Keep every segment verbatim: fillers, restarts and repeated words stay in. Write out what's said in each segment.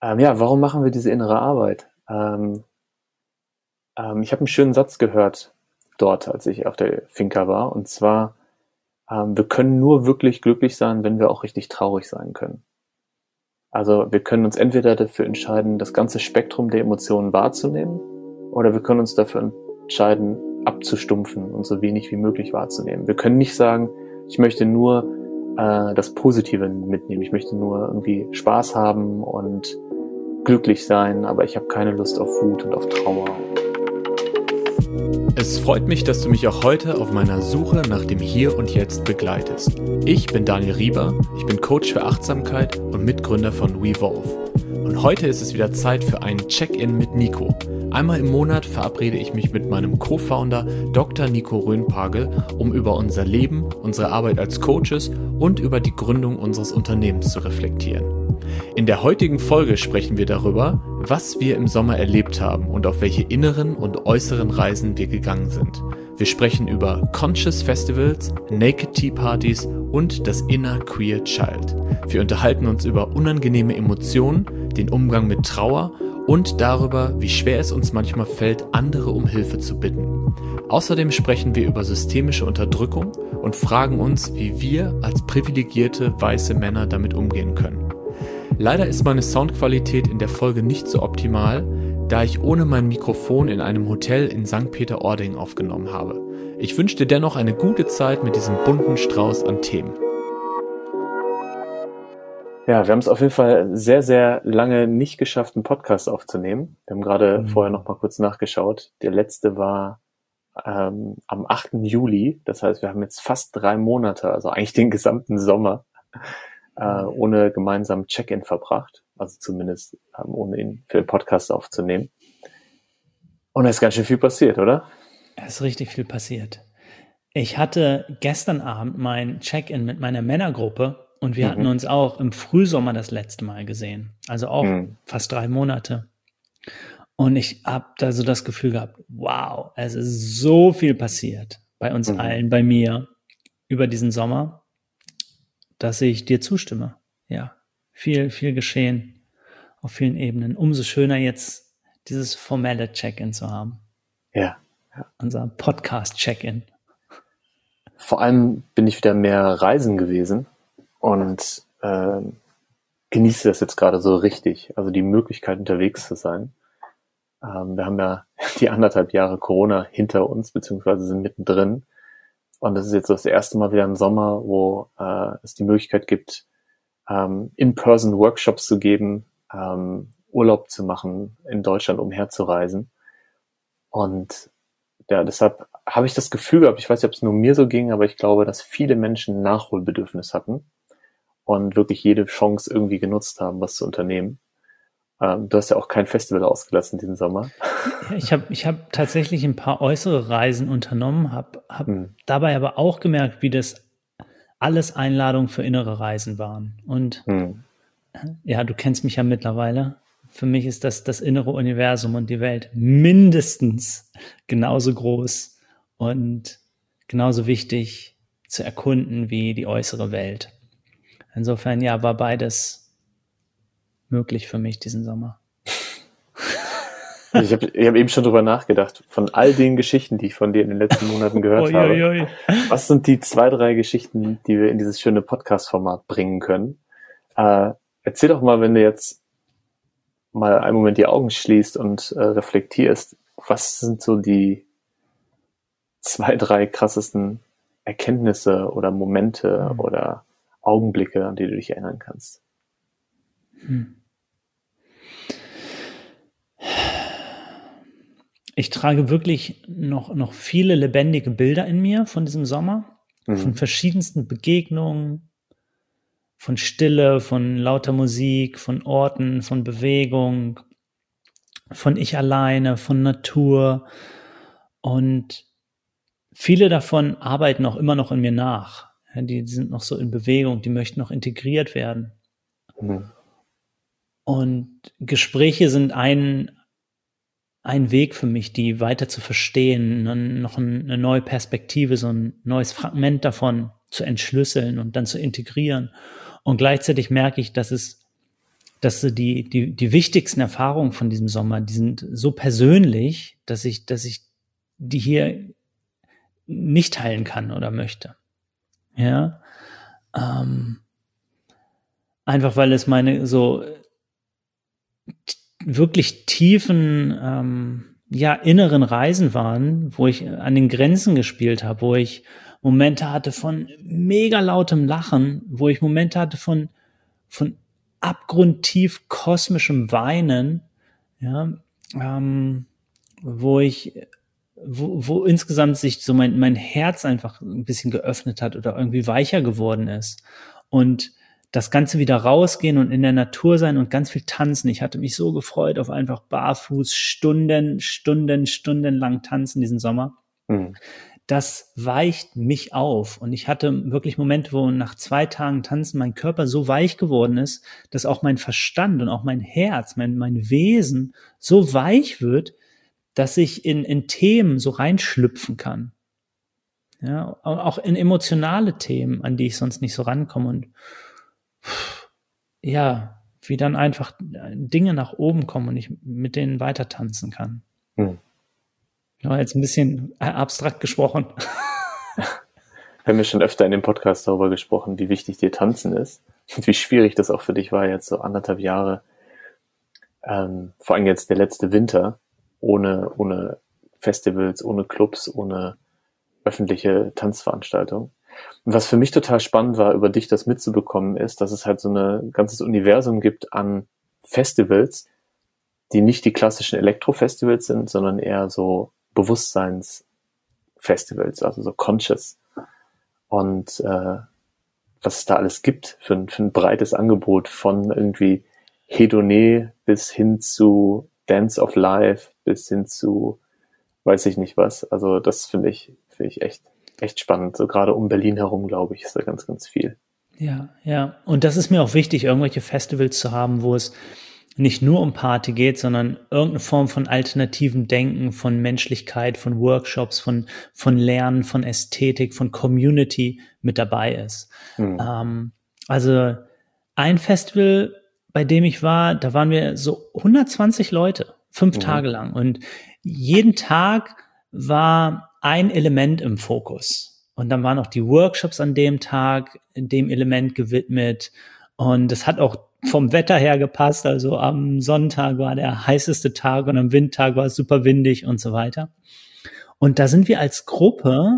Ähm, ja, warum machen wir diese innere Arbeit? Ähm, ähm, ich habe einen schönen Satz gehört dort, als ich auf der Finca war. Und zwar, ähm, wir können nur wirklich glücklich sein, wenn wir auch richtig traurig sein können. Also wir können uns entweder dafür entscheiden, das ganze Spektrum der Emotionen wahrzunehmen, oder wir können uns dafür entscheiden, abzustumpfen und so wenig wie möglich wahrzunehmen. Wir können nicht sagen, ich möchte nur äh, das Positive mitnehmen, ich möchte nur irgendwie Spaß haben und glücklich sein, aber ich habe keine Lust auf Wut und auf Trauer. Es freut mich, dass du mich auch heute auf meiner Suche nach dem Hier und Jetzt begleitest. Ich bin Daniel Rieber, ich bin Coach für Achtsamkeit und Mitgründer von WeVolve. Und heute ist es wieder Zeit für einen Check-in mit Nico. Einmal im Monat verabrede ich mich mit meinem Co-Founder Doktor Nico Röhnpagel, um über unser Leben, unsere Arbeit als Coaches und über die Gründung unseres Unternehmens zu reflektieren. In der heutigen Folge sprechen wir darüber, was wir im Sommer erlebt haben und auf welche inneren und äußeren Reisen wir gegangen sind. Wir sprechen über Conscious Festivals, Naked Tea Partys und das Inner Queer Child. Wir unterhalten uns über unangenehme Emotionen, den Umgang mit Trauer und darüber, wie schwer es uns manchmal fällt, andere um Hilfe zu bitten. Außerdem sprechen wir über systemische Unterdrückung und fragen uns, wie wir als privilegierte weiße Männer damit umgehen können. Leider ist meine Soundqualität in der Folge nicht so optimal, da ich ohne mein Mikrofon in einem Hotel in Sankt Peter-Ording aufgenommen habe. Ich wünsche dir dennoch eine gute Zeit mit diesem bunten Strauß an Themen. Ja, wir haben es auf jeden Fall sehr, sehr lange nicht geschafft, einen Podcast aufzunehmen. Wir haben gerade mhm. vorher noch mal kurz nachgeschaut. Der letzte war ähm, am achten Juli. Das heißt, wir haben jetzt fast drei Monate, also eigentlich den gesamten Sommer, äh, ohne gemeinsamen Check-in verbracht. Also zumindest ähm, ohne ihn für den Podcast aufzunehmen. Und da ist ganz schön viel passiert, oder? Es ist richtig viel passiert. Ich hatte gestern Abend mein Check-in mit meiner Männergruppe und wir mhm. hatten uns auch im Frühsommer das letzte Mal gesehen. Also auch mhm. fast drei Monate. Und ich habe da so das Gefühl gehabt, wow, es ist so viel passiert bei uns mhm. allen, bei mir über diesen Sommer, dass ich dir zustimme. Ja, viel, viel geschehen auf vielen Ebenen. Umso schöner jetzt dieses formelle Check-in zu haben. Ja. ja. Unser Podcast-Check-in. Vor allem bin ich wieder mehr reisen gewesen und äh, genieße das jetzt gerade so richtig. Also die Möglichkeit, unterwegs zu sein. Ähm, wir haben ja die anderthalb Jahre Corona hinter uns, beziehungsweise sind mittendrin. Und das ist jetzt das erste Mal wieder im Sommer, wo äh, es die Möglichkeit gibt, ähm, In-Person-Workshops zu geben, ähm, Urlaub zu machen, in Deutschland umherzureisen. Und ja, deshalb habe ich das Gefühl gehabt, ich weiß nicht, ob es nur mir so ging, aber ich glaube, dass viele Menschen ein Nachholbedürfnis hatten und wirklich jede Chance irgendwie genutzt haben, was zu unternehmen. Ähm, du hast ja auch kein Festival ausgelassen diesen Sommer. Ich habe ich hab tatsächlich ein paar äußere Reisen unternommen, habe hab hm. dabei aber auch gemerkt, wie das alles Einladungen für innere Reisen waren. Und hm. ja, du kennst mich ja mittlerweile. Für mich ist das das innere Universum und die Welt mindestens genauso groß und genauso wichtig zu erkunden wie die äußere Welt. Insofern, ja, war beides möglich für mich diesen Sommer. Ich habe ich hab eben schon drüber nachgedacht, von all den Geschichten, die ich von dir in den letzten Monaten gehört oi, habe. Oi, oi. Was sind die zwei, drei Geschichten, die wir in dieses schöne Podcast-Format bringen können? Äh, erzähl doch mal, wenn du jetzt mal einen Moment die Augen schließt und äh, reflektierst, was sind so die zwei, drei krassesten Erkenntnisse oder Momente mhm. oder Augenblicke, an die du dich erinnern kannst? Hm. Ich trage wirklich noch, noch viele lebendige Bilder in mir von diesem Sommer, mhm. von verschiedensten Begegnungen, von Stille, von lauter Musik, von Orten, von Bewegung, von ich alleine, von Natur. Und viele davon arbeiten auch immer noch in mir nach. Ja, die sind noch so in Bewegung, die möchten noch integriert werden. Mhm. Und Gespräche sind ein, ein Weg für mich, die weiter zu verstehen, dann noch eine neue Perspektive, so ein neues Fragment davon zu entschlüsseln und dann zu integrieren. Und gleichzeitig merke ich, dass es dass so die, die, die wichtigsten Erfahrungen von diesem Sommer, die sind so persönlich, dass ich, dass ich die hier nicht teilen kann oder möchte. Ja, ähm, einfach weil es meine so t- wirklich tiefen, ähm, ja, inneren Reisen waren, wo ich an den Grenzen gespielt habe, wo ich Momente hatte von mega lautem Lachen, wo ich Momente hatte von, von abgrundtief kosmischem Weinen, ja, ähm, wo ich, wo, wo insgesamt sich so mein, mein Herz einfach ein bisschen geöffnet hat oder irgendwie weicher geworden ist. Und das Ganze wieder rausgehen und in der Natur sein und ganz viel tanzen. Ich hatte mich so gefreut auf einfach barfuß Stunden, Stunden, Stunden lang tanzen diesen Sommer. Mhm. Das weicht mich auf. Und ich hatte wirklich Momente, wo nach zwei Tagen Tanzen mein Körper so weich geworden ist, dass auch mein Verstand und auch mein Herz, mein, mein Wesen so weich wird, dass ich in, in Themen so reinschlüpfen kann. Ja, auch in emotionale Themen, an die ich sonst nicht so rankomme. Und ja, wie dann einfach Dinge nach oben kommen und ich mit denen weiter tanzen kann. Hm. Ja, jetzt ein bisschen abstrakt gesprochen. Wir haben ja schon öfter in dem Podcast darüber gesprochen, wie wichtig dir Tanzen ist und wie schwierig das auch für dich war, jetzt so anderthalb Jahre, ähm, vor allem jetzt der letzte Winter, ohne, ohne Festivals, ohne Clubs, ohne öffentliche Tanzveranstaltungen. Und was für mich total spannend war, über dich das mitzubekommen, ist, dass es halt so ein ganzes Universum gibt an Festivals, die nicht die klassischen Elektro-Festivals sind, sondern eher so Bewusstseinsfestivals, also so conscious. Und äh, was es da alles gibt für ein, für ein breites Angebot von irgendwie Hedonie bis hin zu Dance of Life, bis hin zu weiß ich nicht was. Also das finde ich, finde ich echt echt spannend. So gerade um Berlin herum, glaube ich, ist da ganz, ganz viel. Ja, ja. Und das ist mir auch wichtig, irgendwelche Festivals zu haben, wo es nicht nur um Party geht, sondern irgendeine Form von alternativem Denken, von Menschlichkeit, von Workshops, von, von Lernen, von Ästhetik, von Community mit dabei ist. Mhm. Ähm, also ein Festival, bei dem ich war, da waren wir so hundertzwanzig Leute, fünf mhm. Tage lang. Und jeden Tag war ein Element im Fokus. Und dann waren auch die Workshops an dem Tag dem Element gewidmet. Und es hat auch vom Wetter her gepasst. Also am Sonntag war der heißeste Tag und am Windtag war es super windig und so weiter. Und da sind wir als Gruppe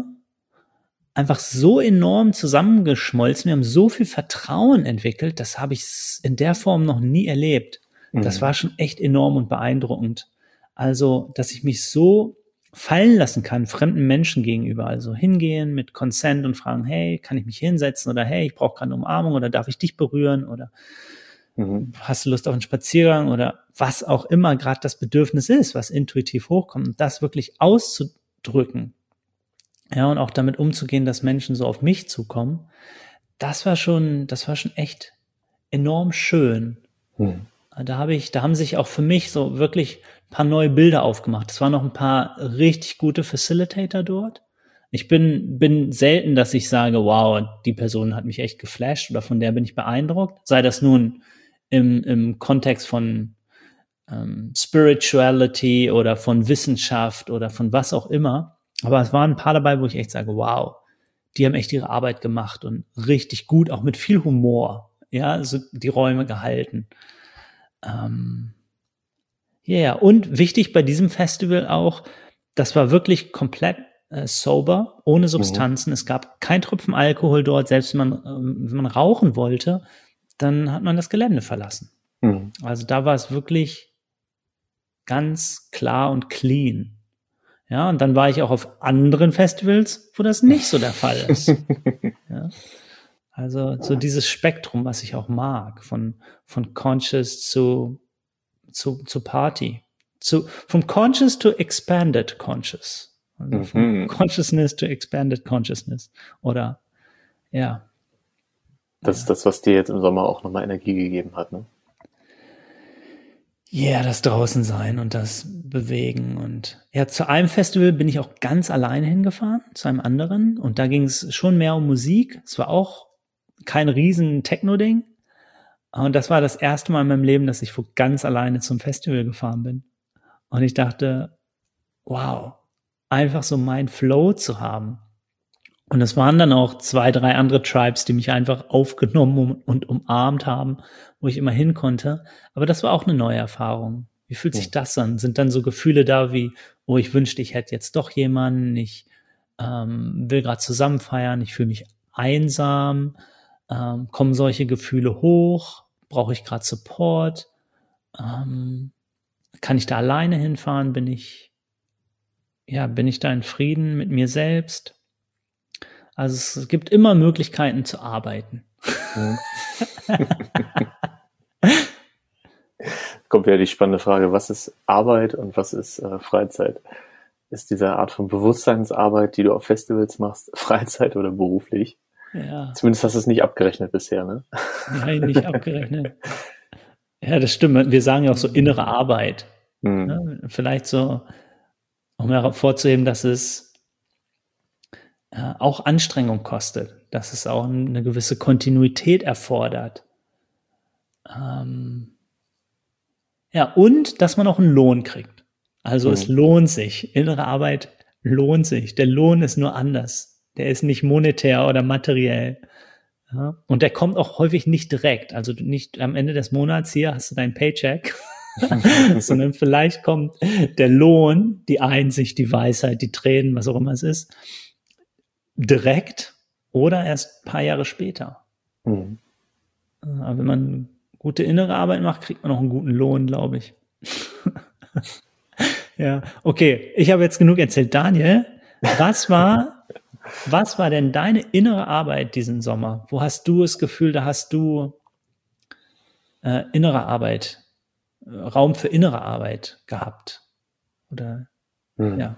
einfach so enorm zusammengeschmolzen. Wir haben so viel Vertrauen entwickelt. Das habe ich in der Form noch nie erlebt. Mhm. Das war schon echt enorm und beeindruckend. Also, dass ich mich so fallen lassen kann, fremden Menschen gegenüber. Also hingehen mit Consent und fragen, hey, kann ich mich hinsetzen? Oder hey, ich brauche gerade eine Umarmung oder darf ich dich berühren? Oder mhm. hast du Lust auf einen Spaziergang? Oder was auch immer gerade das Bedürfnis ist, was intuitiv hochkommt. Und das wirklich auszudrücken. Ja, und auch damit umzugehen, dass Menschen so auf mich zukommen. Das war schon, das war schon echt enorm schön. Mhm. Da habe ich, da haben sich auch für mich so wirklich ein paar neue Bilder aufgemacht. Es waren noch ein paar richtig gute Facilitator dort. Ich bin, bin selten, dass ich sage, wow, die Person hat mich echt geflasht oder von der bin ich beeindruckt. Sei das nun im, im Kontext von ähm, Spirituality oder von Wissenschaft oder von was auch immer. Aber es waren ein paar dabei, wo ich echt sage, wow, die haben echt ihre Arbeit gemacht und richtig gut, auch mit viel Humor, ja, so die Räume gehalten. Ähm, ja, yeah. Und wichtig bei diesem Festival auch, das war wirklich komplett äh, sober, ohne Substanzen. Mhm. Es gab kein Tropfen Alkohol dort. Selbst wenn man, ähm, wenn man rauchen wollte, dann hat man das Gelände verlassen. Mhm. Also da war es wirklich ganz klar und clean. Ja, und dann war ich auch auf anderen Festivals, wo das nicht so der Fall ist. Ja. Also so dieses Spektrum, was ich auch mag, von von Conscious zu zu zu Party, zu vom Conscious to Expanded Conscious, also von mhm. Consciousness to Expanded Consciousness, oder ja. Das ist das, was dir jetzt im Sommer auch nochmal Energie gegeben hat, ne? Ja, yeah, das Draußensein und das Bewegen. Und ja, zu einem Festival bin ich auch ganz alleine hingefahren, zu einem anderen. Und da ging es schon mehr um Musik. Es war auch kein riesen Techno-Ding. Und das war das erste Mal in meinem Leben, dass ich wo ganz alleine zum Festival gefahren bin. Und ich dachte, wow, einfach so mein Flow zu haben. Und es waren dann auch zwei, drei andere Tribes, die mich einfach aufgenommen und umarmt haben, wo ich immer hin konnte. Aber das war auch eine neue Erfahrung. Wie fühlt sich das an? Sind dann so Gefühle da wie, oh, ich wünschte, ich hätte jetzt doch jemanden, ich ähm, will gerade zusammen feiern, ich fühle mich einsam, ähm, kommen solche Gefühle hoch, brauche ich gerade Support, ähm, kann ich da alleine hinfahren, bin ich, ja, bin ich da in Frieden mit mir selbst? Also es gibt immer Möglichkeiten zu arbeiten. Mhm. Kommt ja die spannende Frage, was ist Arbeit und was ist äh, Freizeit? Ist diese Art von Bewusstseinsarbeit, die du auf Festivals machst, Freizeit oder beruflich? Ja. Zumindest hast du es nicht abgerechnet bisher, ne? Nein, nicht abgerechnet. Ja, das stimmt. Wir sagen ja auch so innere Arbeit. Mhm. Ne? Vielleicht so, um hervorzuheben, dass es auch Anstrengung kostet, dass es auch eine gewisse Kontinuität erfordert. Ähm, ja, und dass man auch einen Lohn kriegt. Also mhm. es lohnt sich. Innere Arbeit lohnt sich. Der Lohn ist nur anders. Der ist nicht monetär oder materiell. Ja? Und der kommt auch häufig nicht direkt. Also nicht am Ende des Monats, hier hast du deinen Paycheck, sondern vielleicht kommt der Lohn, die Einsicht, die Weisheit, die Tränen, was auch immer es ist, direkt oder erst ein paar Jahre später. Mhm. Aber wenn man gute innere Arbeit macht, kriegt man auch einen guten Lohn, glaube ich. Ja, okay. Ich habe jetzt genug erzählt. Daniel, was war, was war denn deine innere Arbeit diesen Sommer? Wo hast du das Gefühl, da hast du äh, innere Arbeit, äh, Raum für innere Arbeit gehabt? Oder, mhm. ja.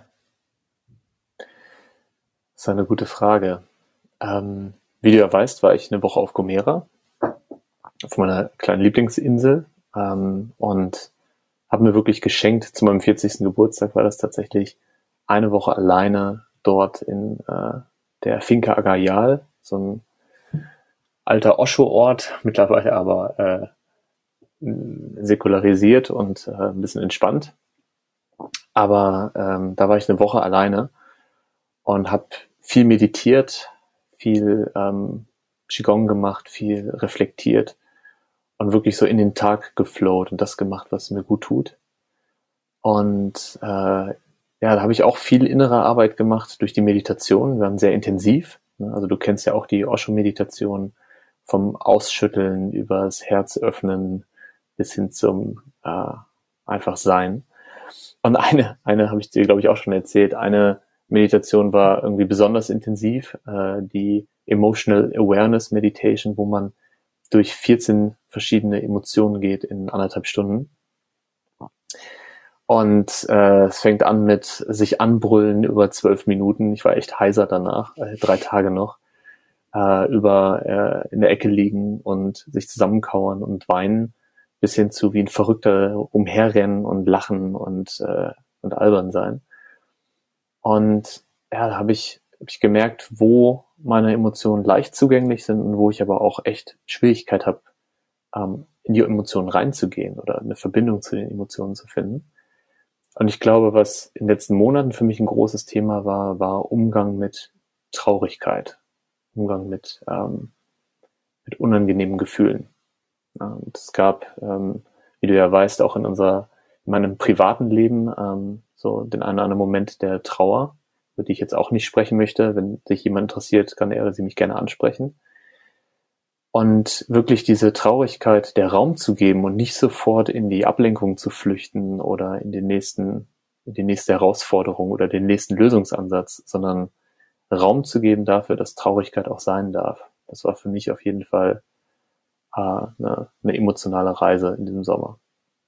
Das ist eine gute Frage. Ähm, wie du ja weißt, war ich eine Woche auf Gomera, auf meiner kleinen Lieblingsinsel, ähm, und habe mir wirklich geschenkt, zu meinem vierzigsten Geburtstag war das tatsächlich eine Woche alleine dort in äh, der Finca Agayal, so ein alter Osho-Ort, mittlerweile aber äh, säkularisiert und äh, ein bisschen entspannt. Aber ähm, da war ich eine Woche alleine und habe viel meditiert, viel ähm, Qigong gemacht, viel reflektiert und wirklich so in den Tag geflowt und das gemacht, was mir gut tut. Und äh, ja, da habe ich auch viel innere Arbeit gemacht durch die Meditation. Wir waren sehr intensiv. Ne? Also du kennst ja auch die Osho-Meditation vom Ausschütteln über das Herz öffnen bis hin zum äh, einfach Sein. Und eine, eine habe ich dir, glaube ich, auch schon erzählt, eine Meditation war irgendwie besonders intensiv, äh, die Emotional Awareness Meditation, wo man durch vierzehn verschiedene Emotionen geht in anderthalb Stunden. Und äh, es fängt an mit sich anbrüllen über zwölf Minuten. Ich war echt heiser danach, äh, drei Tage noch, äh, über äh, in der Ecke liegen und sich zusammenkauern und weinen, bis hin zu wie ein Verrückter umherrennen und lachen und äh, und albern sein. Und ja, da habe ich, hab ich gemerkt, wo meine Emotionen leicht zugänglich sind und wo ich aber auch echt Schwierigkeit habe, ähm, in die Emotionen reinzugehen oder eine Verbindung zu den Emotionen zu finden. Und ich glaube, was in den letzten Monaten für mich ein großes Thema war, war Umgang mit Traurigkeit, Umgang mit, ähm, mit unangenehmen Gefühlen. Und es gab, ähm, wie du ja weißt, auch in unserer, in meinem privaten Leben ähm, so den einen oder anderen Moment der Trauer, über die ich jetzt auch nicht sprechen möchte. Wenn sich jemand interessiert, kann er oder sie mich gerne ansprechen. Und wirklich diese Traurigkeit der Raum zu geben und nicht sofort in die Ablenkung zu flüchten oder in den nächsten, in die nächste Herausforderung oder den nächsten Lösungsansatz, sondern Raum zu geben dafür, dass Traurigkeit auch sein darf. Das war für mich auf jeden Fall äh, eine, eine emotionale Reise in diesem Sommer.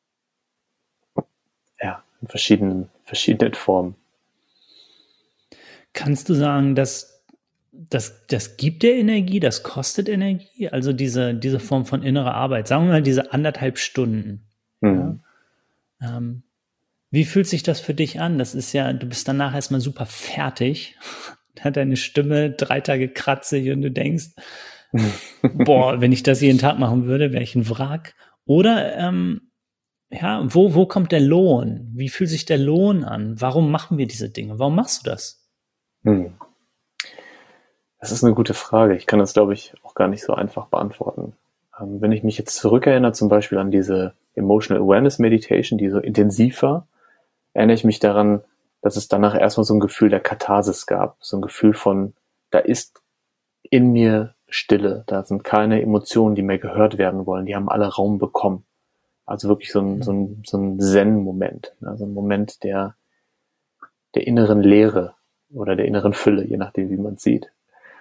Ja, in verschiedenen, verschiedenen Formen. Kannst du sagen, dass das, das gibt dir Energie, das kostet Energie? Also diese, diese Form von innerer Arbeit, sagen wir mal diese anderthalb Stunden. Mhm. Ja? Ähm, wie fühlt sich das für dich an? Das ist ja, du bist danach erstmal super fertig, hat deine Stimme drei Tage kratzig und du denkst, boah, wenn ich das jeden Tag machen würde, wäre ich ein Wrack. Oder, ähm, ja, wo, wo kommt der Lohn? Wie fühlt sich der Lohn an? Warum machen wir diese Dinge? Warum machst du das? Hm. Das ist eine gute Frage. Ich kann das, glaube ich, auch gar nicht so einfach beantworten. Ähm, wenn ich mich jetzt zurückerinnere, zum Beispiel an diese Emotional Awareness Meditation, die so intensiv war, erinnere ich mich daran, dass es danach erstmal so ein Gefühl der Katharsis gab. So ein Gefühl von, da ist in mir Stille. Da sind keine Emotionen, die mehr gehört werden wollen. Die haben alle Raum bekommen. Also wirklich so ein, so ein, so ein Zen-Moment. Also ein Moment der, der inneren Leere oder der inneren Fülle, je nachdem, wie man es sieht.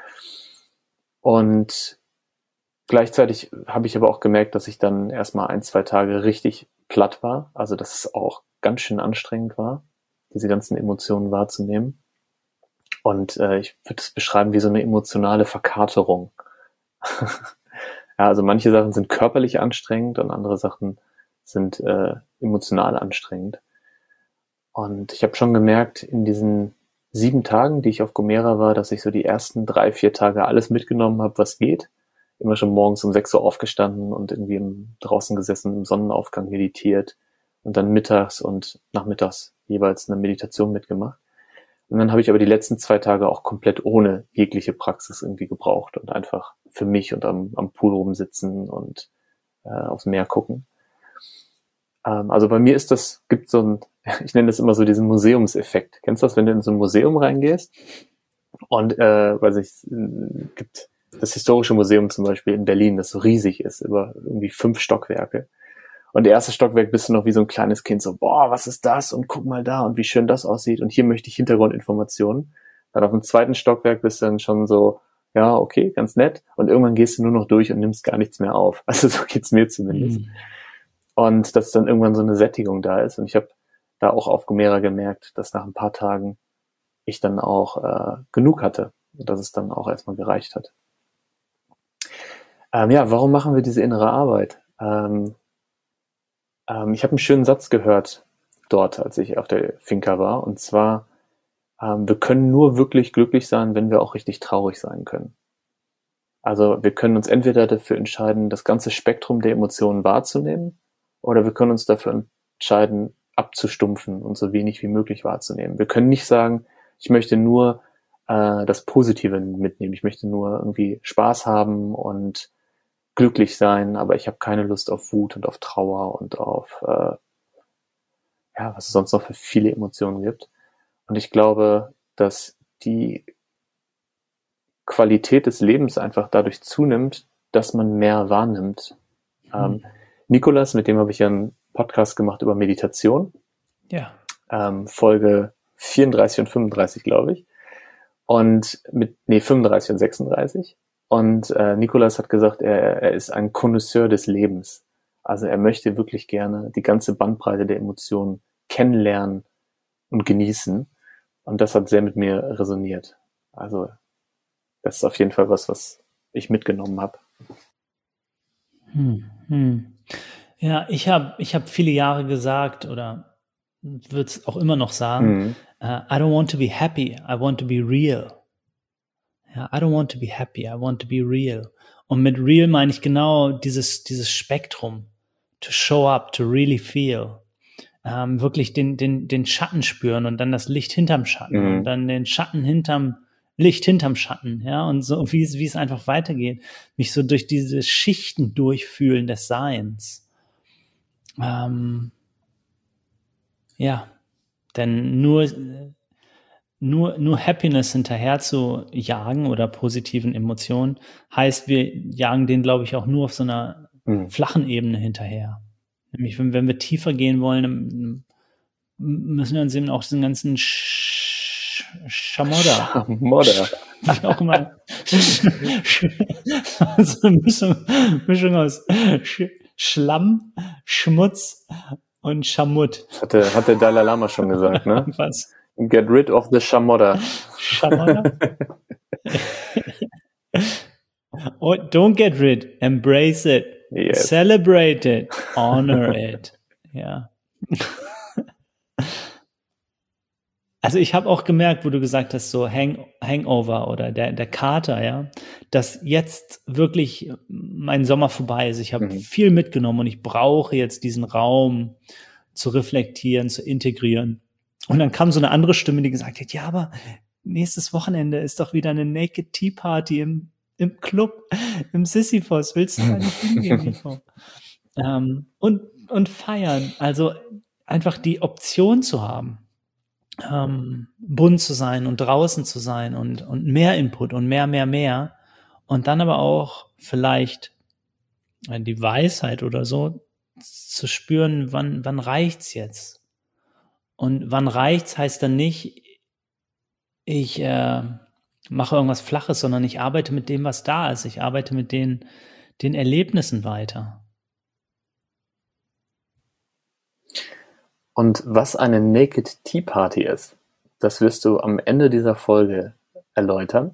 Und gleichzeitig habe ich aber auch gemerkt, dass ich dann erstmal ein, zwei Tage richtig platt war. Also dass es auch ganz schön anstrengend war, diese ganzen Emotionen wahrzunehmen. Und äh, ich würde es beschreiben wie so eine emotionale Verkaterung. Ja, also manche Sachen sind körperlich anstrengend und andere Sachen sind äh, emotional anstrengend. Und ich habe schon gemerkt, in diesen sieben Tagen, die ich auf Gomera war, dass ich so die ersten drei, vier Tage alles mitgenommen habe, was geht. Immer schon morgens um sechs Uhr aufgestanden und irgendwie im, draußen gesessen, im Sonnenaufgang meditiert und dann mittags und nachmittags jeweils eine Meditation mitgemacht. Und dann habe ich aber die letzten zwei Tage auch komplett ohne jegliche Praxis irgendwie gebraucht und einfach für mich und am, am Pool rumsitzen und äh, aufs Meer gucken. Ähm, also bei mir ist das, gibt so ein, ich nenne das immer so diesen Museumseffekt. Kennst du das, wenn du in so ein Museum reingehst? Und, äh, weiß ich, gibt das Historische Museum zum Beispiel in Berlin, das so riesig ist, über irgendwie fünf Stockwerke. Und der erste Stockwerk bist du noch wie so ein kleines Kind, so, boah, was ist das? Und guck mal da und wie schön das aussieht. Und hier möchte ich Hintergrundinformationen. Dann auf dem zweiten Stockwerk bist du dann schon so, ja, okay, ganz nett. Und irgendwann gehst du nur noch durch und nimmst gar nichts mehr auf. Also so geht's mir zumindest. Mhm. Und dass dann irgendwann so eine Sättigung da ist. Und ich habe da auch auf Gomera gemerkt, dass nach ein paar Tagen ich dann auch äh, genug hatte. Und dass es dann auch erstmal gereicht hat. Ähm, ja, warum machen wir diese innere Arbeit? Ähm, ähm, ich habe einen schönen Satz gehört dort, als ich auf der Finca war. Und zwar, ähm, wir können nur wirklich glücklich sein, wenn wir auch richtig traurig sein können. Also wir können uns entweder dafür entscheiden, das ganze Spektrum der Emotionen wahrzunehmen, oder wir können uns dafür entscheiden, abzustumpfen und so wenig wie möglich wahrzunehmen. Wir können nicht sagen, ich möchte nur äh, das Positive mitnehmen, ich möchte nur irgendwie Spaß haben und glücklich sein, aber ich habe keine Lust auf Wut und auf Trauer und auf, äh, ja, was es sonst noch für viele Emotionen gibt. Und ich glaube, dass die Qualität des Lebens einfach dadurch zunimmt, dass man mehr wahrnimmt. Mhm. Ähm, Nicolas, mit dem habe ich ja einen Podcast gemacht über Meditation. Ja. Ähm, Folge vierunddreißig und fünfunddreißig, glaube ich. Und mit, nee, fünfunddreißig und sechsunddreißig. Und äh, Nicolas hat gesagt, er, er ist ein Connoisseur des Lebens. Also er möchte wirklich gerne die ganze Bandbreite der Emotionen kennenlernen und genießen. Und das hat sehr mit mir resoniert. Also das ist auf jeden Fall was, was ich mitgenommen habe. Hm, hm. Ja, ich habe ich hab viele Jahre gesagt oder würde es auch immer noch sagen, mhm. uh, I don't want to be happy, I want to be real. Ja, I don't want to be happy, I want to be real. Und mit real meine ich genau dieses, dieses Spektrum. To show up, to really feel. Ähm, wirklich den, den, den Schatten spüren und dann das Licht hinterm Schatten mhm. und dann den Schatten hinterm Licht hinterm Schatten, ja, und so, wie es, wie es einfach weitergeht. Mich so durch diese Schichten durchfühlen des Seins. Ähm, ja, denn nur, nur, nur Happiness hinterher zu jagen oder positiven Emotionen heißt, wir jagen den, glaube ich, auch nur auf so einer mhm. flachen Ebene hinterher. Nämlich, wenn, wenn wir tiefer gehen wollen, müssen wir uns eben auch diesen ganzen Sch Schamodder. Schamodder. Wie auch immer. Also eine Mischung, Mischung aus Sch Schlamm, Schmutz und Schamut. Hatte, hat der Dalai Lama schon gesagt, ne? Was? Get rid of the Schamodder. Schamodder? Oh, don't get rid, embrace it, yes. Celebrate it, honor it. Ja. Also ich habe auch gemerkt, wo du gesagt hast, so Hang, Hangover oder der, der Kater, ja, dass jetzt wirklich mein Sommer vorbei ist. Ich habe Mhm. viel mitgenommen und ich brauche jetzt diesen Raum zu reflektieren, zu integrieren. Und dann kam so eine andere Stimme, die gesagt hat, ja, aber nächstes Wochenende ist doch wieder eine Naked Tea Party im, im Club, im Sisyphos. Willst du da nicht hingehen, Nico? ähm, und, und feiern. Also einfach die Option zu haben, ähm, bunt zu sein und draußen zu sein und, und mehr Input und mehr, mehr, mehr. Und dann aber auch vielleicht äh, die Weisheit oder so zu spüren, wann, wann reicht's jetzt? Und wann reicht's heißt dann nicht, ich äh, mache irgendwas Flaches, sondern ich arbeite mit dem, was da ist. Ich arbeite mit den, den Erlebnissen weiter. Und was eine Naked Tea Party ist, das wirst du am Ende dieser Folge erläutern.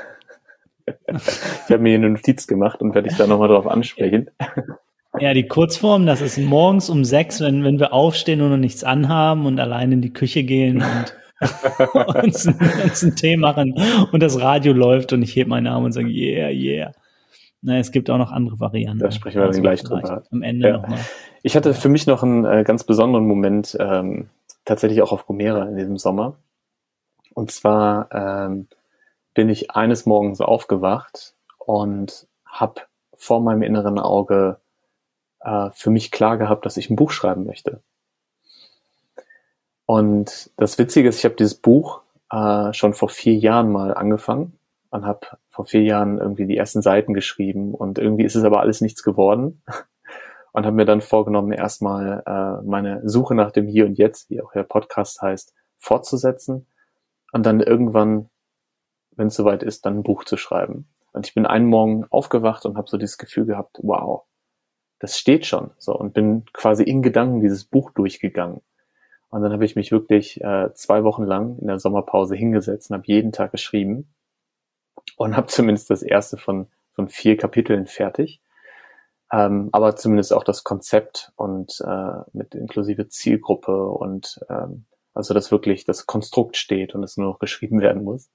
Ich habe mir hier eine Notiz gemacht und werde dich da nochmal drauf ansprechen. Ja, die Kurzform, das ist morgens um sechs, wenn, wenn wir aufstehen und noch nichts anhaben und allein in die Küche gehen und uns, uns einen Tee machen und das Radio läuft und ich hebe meinen Arm und sage, yeah, yeah. Na, es gibt auch noch andere Varianten. Da sprechen wir also dann gleich drüber. Am Ende ja. nochmal. Ich hatte für mich noch einen äh, ganz besonderen Moment, ähm, tatsächlich auch auf Gomera in diesem Sommer. Und zwar ähm, bin ich eines Morgens aufgewacht und habe vor meinem inneren Auge äh, für mich klar gehabt, dass ich ein Buch schreiben möchte. Und das Witzige ist, ich habe dieses Buch äh, schon vor vier Jahren mal angefangen und habe vor vier Jahren irgendwie die ersten Seiten geschrieben und irgendwie ist es aber alles nichts geworden und habe mir dann vorgenommen, erstmal äh, meine Suche nach dem Hier und Jetzt, wie auch der Podcast heißt, fortzusetzen und dann irgendwann, wenn es soweit ist, dann ein Buch zu schreiben. Und ich bin einen Morgen aufgewacht und habe so dieses Gefühl gehabt, wow, das steht schon, so, und bin quasi in Gedanken dieses Buch durchgegangen. Und dann habe ich mich wirklich äh, zwei Wochen lang in der Sommerpause hingesetzt und habe jeden Tag geschrieben und habe zumindest das erste von von vier Kapiteln fertig, ähm, aber zumindest auch das Konzept und äh, mit inklusive Zielgruppe und ähm, also dass wirklich das Konstrukt steht und es nur noch geschrieben werden muss.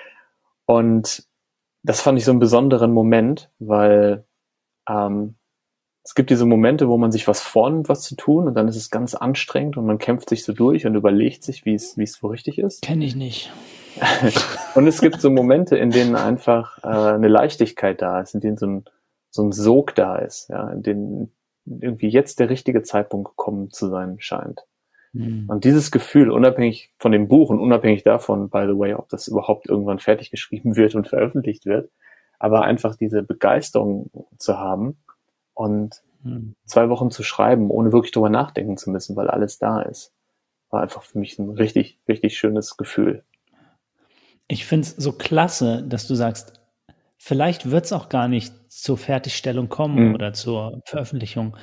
Und das fand ich so einen besonderen Moment, weil ähm, es gibt diese Momente, wo man sich was vornimmt, was zu tun, und dann ist es ganz anstrengend und man kämpft sich so durch und überlegt sich, wie es wie es so richtig ist. Kenn ich nicht. Und es gibt so Momente, in denen einfach äh, eine Leichtigkeit da ist, in denen so ein so ein Sog da ist, ja, in denen irgendwie jetzt der richtige Zeitpunkt gekommen zu sein scheint. Hm. Und dieses Gefühl, unabhängig von dem Buch und unabhängig davon, by the way, ob das überhaupt irgendwann fertig geschrieben wird und veröffentlicht wird, aber einfach diese Begeisterung zu haben und hm. zwei Wochen zu schreiben, ohne wirklich drüber nachdenken zu müssen, weil alles da ist, war einfach für mich ein richtig, richtig schönes Gefühl. Ich finde es so klasse, dass du sagst, vielleicht wird es auch gar nicht zur Fertigstellung kommen mhm. oder zur Veröffentlichung.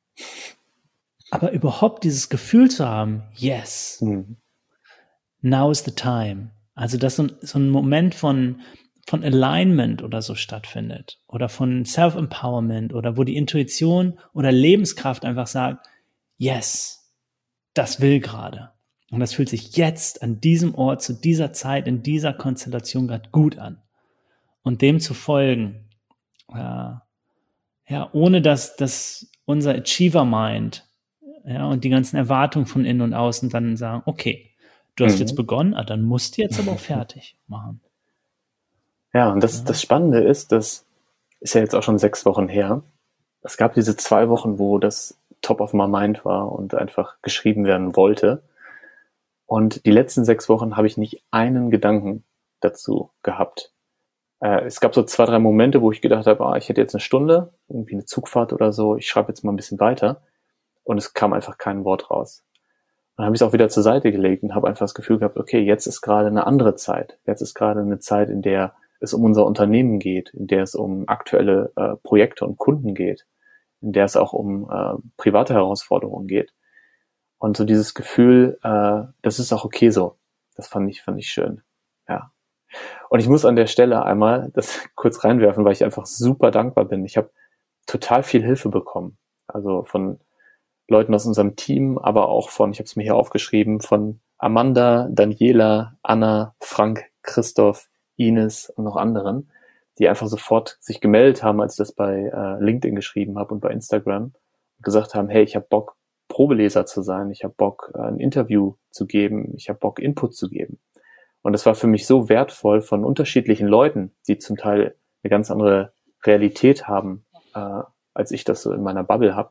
Aber überhaupt dieses Gefühl zu haben, yes, mhm. now is the time. Also dass so, so ein Moment von, von Alignment oder so stattfindet oder von Self-Empowerment oder wo die Intuition oder Lebenskraft einfach sagt, yes, das will gerade. Und das fühlt sich jetzt an diesem Ort, zu dieser Zeit, in dieser Konstellation gerade gut an. Und dem zu folgen, ja, ja, ohne dass, dass unser Achiever-Mind, ja, und die ganzen Erwartungen von innen und außen dann sagen, okay, du hast mhm. jetzt begonnen, ah, dann musst du jetzt aber auch fertig machen. Ja, und das, ja. das Spannende ist, das ist ja jetzt auch schon sechs Wochen her. Es gab diese zwei Wochen, wo das top of my mind war und einfach geschrieben werden wollte. Und die letzten sechs Wochen habe ich nicht einen Gedanken dazu gehabt. Äh, es gab so zwei, drei Momente, wo ich gedacht habe, ah, ich hätte jetzt eine Stunde, irgendwie eine Zugfahrt oder so, ich schreibe jetzt mal ein bisschen weiter. Und es kam einfach kein Wort raus. Dann habe ich es auch wieder zur Seite gelegt und habe einfach das Gefühl gehabt, okay, jetzt ist gerade eine andere Zeit. Jetzt ist gerade eine Zeit, in der es um unser Unternehmen geht, in der es um aktuelle äh, Projekte und Kunden geht, in der es auch um äh, private Herausforderungen geht. Und so dieses Gefühl, äh, das ist auch okay so. Das fand ich, fand ich schön. Ja. Und ich muss an der Stelle einmal das kurz reinwerfen, weil ich einfach super dankbar bin. Ich habe total viel Hilfe bekommen. Also von Leuten aus unserem Team, aber auch von, ich habe es mir hier aufgeschrieben, von Amanda, Daniela, Anna, Frank, Christoph, Ines und noch anderen, die einfach sofort sich gemeldet haben, als ich das bei äh, LinkedIn geschrieben habe und bei Instagram und gesagt haben, hey, ich habe Bock, Probeleser zu sein, ich habe Bock, äh, ein Interview zu geben, ich habe Bock, Input zu geben. Und das war für mich so wertvoll, von unterschiedlichen Leuten, die zum Teil eine ganz andere Realität haben, äh, als ich das so in meiner Bubble habe,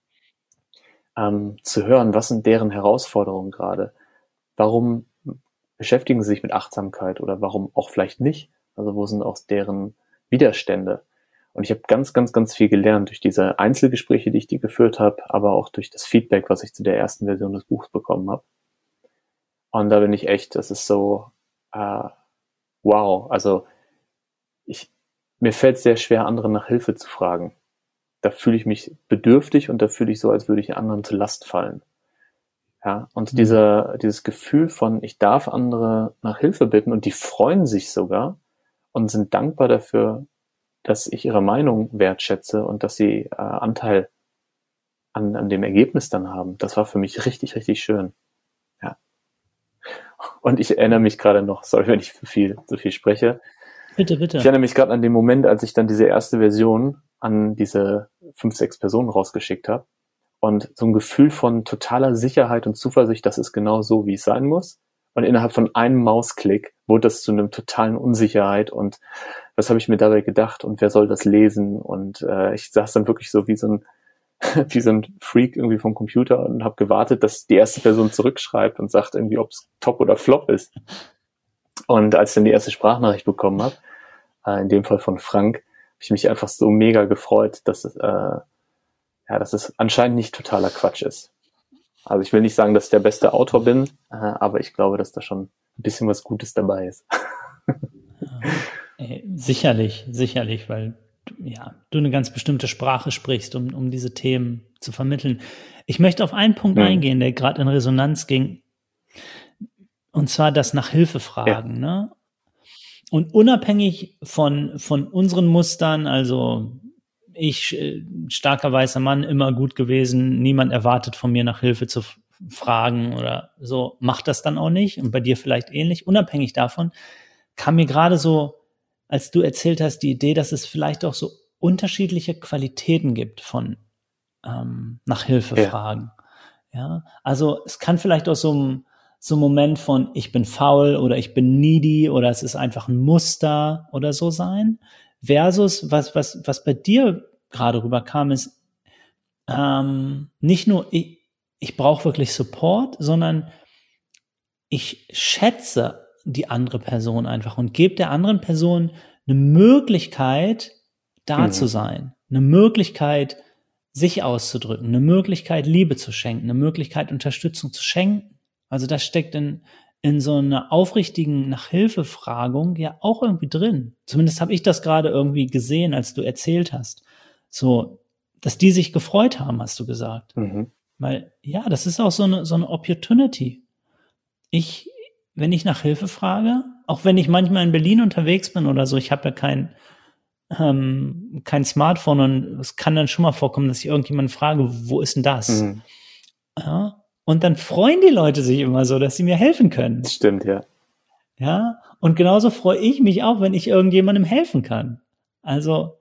ähm, zu hören, was sind deren Herausforderungen gerade? Warum beschäftigen sie sich mit Achtsamkeit oder warum auch vielleicht nicht? Also wo sind auch deren Widerstände? Und ich habe ganz, ganz, ganz viel gelernt durch diese Einzelgespräche, die ich die geführt habe, aber auch durch das Feedback, was ich zu der ersten Version des Buchs bekommen habe. Und da bin ich echt, das ist so, äh, wow. Also ich, mir fällt es sehr schwer, andere nach Hilfe zu fragen. Da fühle ich mich bedürftig und da fühle ich so, als würde ich anderen zur Last fallen. Ja, und mhm. dieser, dieses Gefühl von, ich darf andere nach Hilfe bitten und die freuen sich sogar und sind dankbar dafür, dass ich ihre Meinung wertschätze und dass sie äh, Anteil an, an dem Ergebnis dann haben. Das war für mich richtig, richtig schön. Ja. Und ich erinnere mich gerade noch, sorry, wenn ich zu viel, zu viel spreche. Bitte, bitte. Ich erinnere mich gerade an den Moment, als ich dann diese erste Version an diese fünf, sechs Personen rausgeschickt habe. Und so ein Gefühl von totaler Sicherheit und Zuversicht, das ist genau so, wie es sein muss. Und innerhalb von einem Mausklick wurde das zu einem totalen Unsicherheit. Und was habe ich mir dabei gedacht? Und wer soll das lesen? Und äh, ich saß dann wirklich so wie so ein wie so ein Freak irgendwie vom Computer und habe gewartet, dass die erste Person zurückschreibt und sagt irgendwie, ob es Top oder Flop ist. Und als ich dann die erste Sprachnachricht bekommen habe, äh, in dem Fall von Frank, habe ich mich einfach so mega gefreut, dass es, äh, ja, dass es anscheinend nicht totaler Quatsch ist. Also ich will nicht sagen, dass ich der beste Autor bin, äh, aber ich glaube, dass da schon ein bisschen was Gutes dabei ist. äh, sicherlich, sicherlich, weil ja, du eine ganz bestimmte Sprache sprichst, um, um diese Themen zu vermitteln. Ich möchte auf einen Punkt mhm. eingehen, der gerade in Resonanz ging, und zwar das nach Hilfe fragen. Ja. Ne? Und unabhängig von, von unseren Mustern, also ich, starker weißer Mann, immer gut gewesen, niemand erwartet von mir nach Hilfe zu f- fragen oder so, macht das dann auch nicht und bei dir vielleicht ähnlich. Unabhängig davon kam mir gerade so, als du erzählt hast, die Idee, dass es vielleicht auch so unterschiedliche Qualitäten gibt von ähm, nach Hilfe ja. fragen. Ja, also es kann vielleicht auch so ein, so ein Moment von ich bin faul oder ich bin needy oder es ist einfach ein Muster oder so sein, versus was was was bei dir gerade rüberkam ist, ähm, nicht nur ich, ich brauche wirklich Support, sondern ich schätze die andere Person einfach und gebe der anderen Person eine Möglichkeit, da mhm. zu sein, eine Möglichkeit, sich auszudrücken, eine Möglichkeit, Liebe zu schenken, eine Möglichkeit, Unterstützung zu schenken. Also das steckt in, in so einer aufrichtigen Nachhilfefragung ja auch irgendwie drin. Zumindest habe ich das gerade irgendwie gesehen, als du erzählt hast. So, dass die sich gefreut haben, hast du gesagt. Mhm. Weil, ja, das ist auch so eine, so eine Opportunity. Ich, wenn ich nach Hilfe frage, auch wenn ich manchmal in Berlin unterwegs bin oder so, ich habe ja kein, ähm, kein Smartphone und es kann dann schon mal vorkommen, dass ich irgendjemanden frage, wo ist denn das? Mhm. Ja, und dann freuen die Leute sich immer so, dass sie mir helfen können. Das stimmt, ja. Ja, und genauso freue ich mich auch, wenn ich irgendjemandem helfen kann. Also,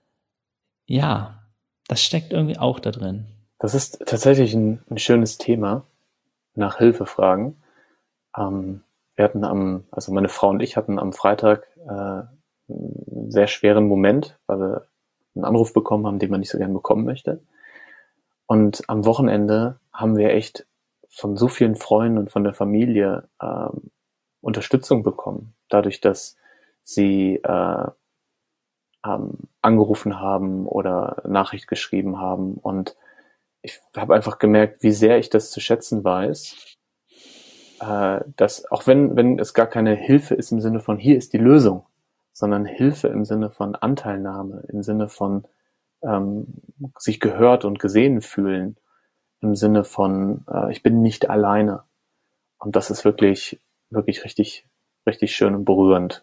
ja, das steckt irgendwie auch da drin. Das ist tatsächlich ein, ein schönes Thema, nach Hilfe fragen. Ähm, wir hatten am, also meine Frau und ich hatten am Freitag äh, einen sehr schweren Moment, weil wir einen Anruf bekommen haben, den man nicht so gern bekommen möchte. Und am Wochenende haben wir echt von so vielen Freunden und von der Familie ähm, Unterstützung bekommen, dadurch, dass sie äh, ähm, angerufen haben oder Nachricht geschrieben haben. Und ich habe einfach gemerkt, wie sehr ich das zu schätzen weiß, äh, dass auch wenn, wenn es gar keine Hilfe ist im Sinne von hier ist die Lösung, sondern Hilfe im Sinne von Anteilnahme, im Sinne von ähm, sich gehört und gesehen fühlen, im Sinne von äh, ich bin nicht alleine. Und das ist wirklich, wirklich richtig, richtig schön und berührend.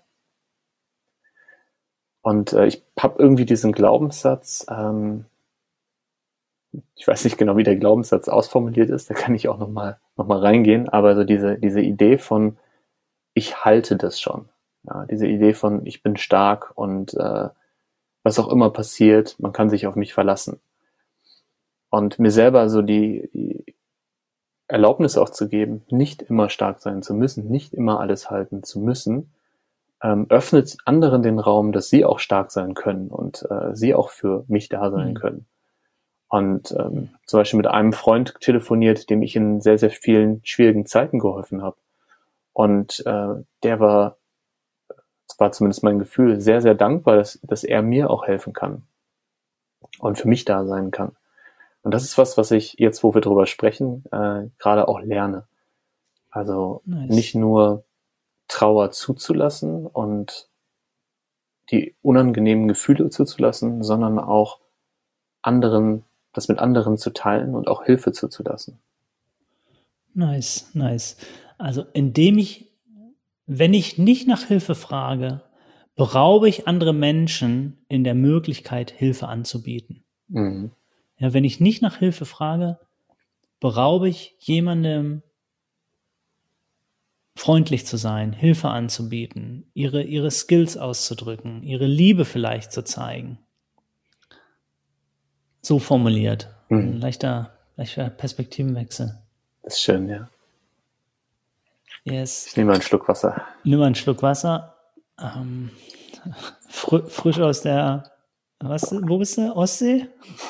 Und äh, ich habe irgendwie diesen Glaubenssatz, ähm, ich weiß nicht genau, wie der Glaubenssatz ausformuliert ist, da kann ich auch nochmal nochmal reingehen, aber so diese, diese Idee von, ich halte das schon. Ja, diese Idee von, ich bin stark und äh, was auch immer passiert, man kann sich auf mich verlassen. Und mir selber so die, die Erlaubnis auch zu geben, nicht immer stark sein zu müssen, nicht immer alles halten zu müssen, ähm, öffnet anderen den Raum, dass sie auch stark sein können und äh, sie auch für mich da sein Mhm. können. Und ähm, zum Beispiel mit einem Freund telefoniert, dem ich in sehr, sehr vielen schwierigen Zeiten geholfen habe. Und äh, der war, das war zumindest mein Gefühl, sehr, sehr dankbar, dass, dass er mir auch helfen kann und für mich da sein kann. Und das ist was, was ich jetzt, wo wir drüber sprechen, äh, gerade auch lerne. Also Nice. nicht nur Trauer zuzulassen und die unangenehmen Gefühle zuzulassen, sondern auch anderen, das mit anderen zu teilen und auch Hilfe zuzulassen. Nice, nice. Also indem ich, wenn ich nicht nach Hilfe frage, beraube ich andere Menschen in der Möglichkeit, Hilfe anzubieten. Mhm. Ja, wenn ich nicht nach Hilfe frage, beraube ich jemandem freundlich zu sein, Hilfe anzubieten, ihre, ihre Skills auszudrücken, ihre Liebe vielleicht zu zeigen. So formuliert. Mhm. Ein leichter, leichter Perspektivenwechsel. Das ist schön, ja. Yes. Ich nehme einen Schluck Wasser. Nimm mal einen Schluck Wasser. Ähm, fr- frisch aus der, was, wo bist du? Ostsee?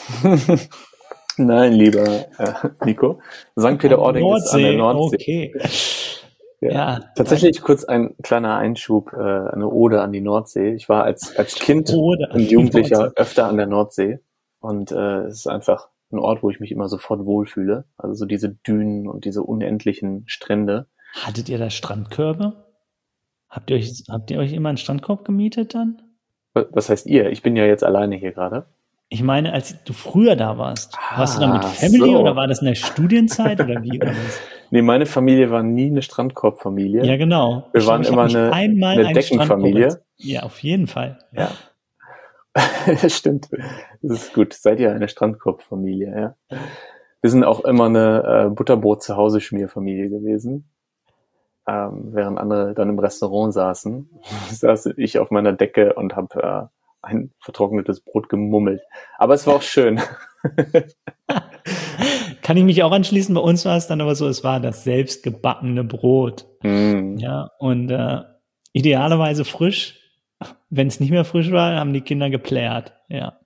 Nein, lieber äh, Nico. Sankt Peter-Ording ist an der Nordsee. Okay. Ja. Ja. Tatsächlich kurz ein kleiner Einschub, äh, eine Ode an die Nordsee. Ich war als, als Kind Ode an und die Jugendlicher Nordsee. öfter an der Nordsee. Und äh, es ist einfach ein Ort, wo ich mich immer sofort wohlfühle. Also so diese Dünen und diese unendlichen Strände. Hattet ihr da Strandkörbe? Habt ihr euch, habt ihr euch immer einen Strandkorb gemietet dann? Was heißt ihr? Ich bin ja jetzt alleine hier gerade. Ich meine, als du früher da warst, Ah, warst du da mit Family so. oder war das in der Studienzeit oder wie war das? Nee, meine Familie war nie eine Strandkorbfamilie. Ja, genau. Wir Ich waren glaub, ich immer hab mich eine, einmal eine einen Deckenfamilie. Strandkorb- Ja, auf jeden Fall. Ja. Stimmt. Das ist gut. Seid ihr eine Strandkorbfamilie, ja. Wir sind auch immer eine äh, Butterbrot-zu-Hause-Schmierfamilie gewesen. Ähm, während andere dann im Restaurant saßen, saß ich auf meiner Decke und habe äh, ein vertrocknetes Brot gemummelt. Aber es war auch schön. Kann ich mich auch anschließen. Bei uns war es dann aber so, es war das selbstgebackene Brot. Mm. Ja, und äh, idealerweise frisch. Wenn es nicht mehr frisch war, haben die Kinder geplärt. Ja.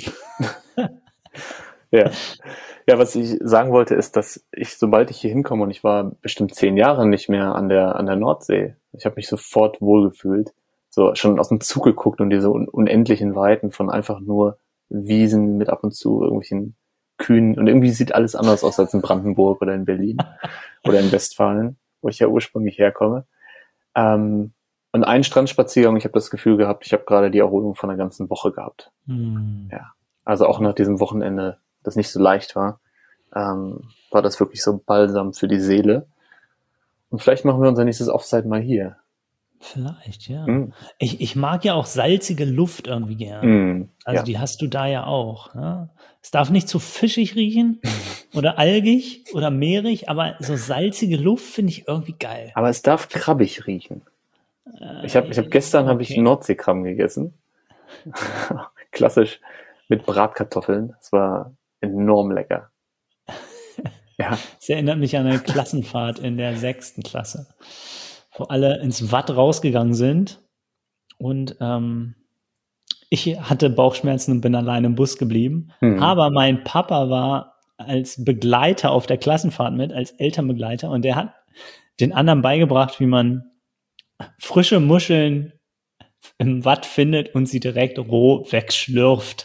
Ja. Ja, was ich sagen wollte, ist, dass ich, sobald ich hier hinkomme, und ich war bestimmt zehn Jahre nicht mehr an der an der Nordsee, ich habe mich sofort wohlgefühlt. So schon aus dem Zug geguckt und diese un- unendlichen Weiten von einfach nur Wiesen mit ab und zu irgendwelchen Kühen. Und irgendwie sieht alles anders aus als in Brandenburg oder in Berlin oder in Westfalen, wo ich ja ursprünglich herkomme. Ähm, und einen Strandspaziergang, ich habe das Gefühl gehabt, ich habe gerade die Erholung von einer ganzen Woche gehabt. Hm. Ja. Also auch nach diesem Wochenende, das nicht so leicht war, ähm, war das wirklich so Balsam für die Seele. Und vielleicht machen wir unser nächstes Offside mal hier. Vielleicht, ja. Mm. Ich, ich mag ja auch salzige Luft irgendwie gern. Mm, Also ja. die hast du da ja auch. Ja? Es darf nicht zu fischig riechen oder algig oder meerig, aber so salzige Luft finde ich irgendwie geil. Aber es darf krabbig riechen. Ich habe ich hab gestern habe ich okay. Nordseekrabben gegessen. Klassisch mit Bratkartoffeln. Das war enorm lecker. Ja. Es erinnert mich an eine Klassenfahrt in der sechsten Klasse, wo alle ins Watt rausgegangen sind und ähm, ich hatte Bauchschmerzen und bin allein im Bus geblieben. Hm. Aber mein Papa war als Begleiter auf der Klassenfahrt mit, als Elternbegleiter, und der hat den anderen beigebracht, wie man frische Muscheln im Watt findet und sie direkt roh wegschlürft.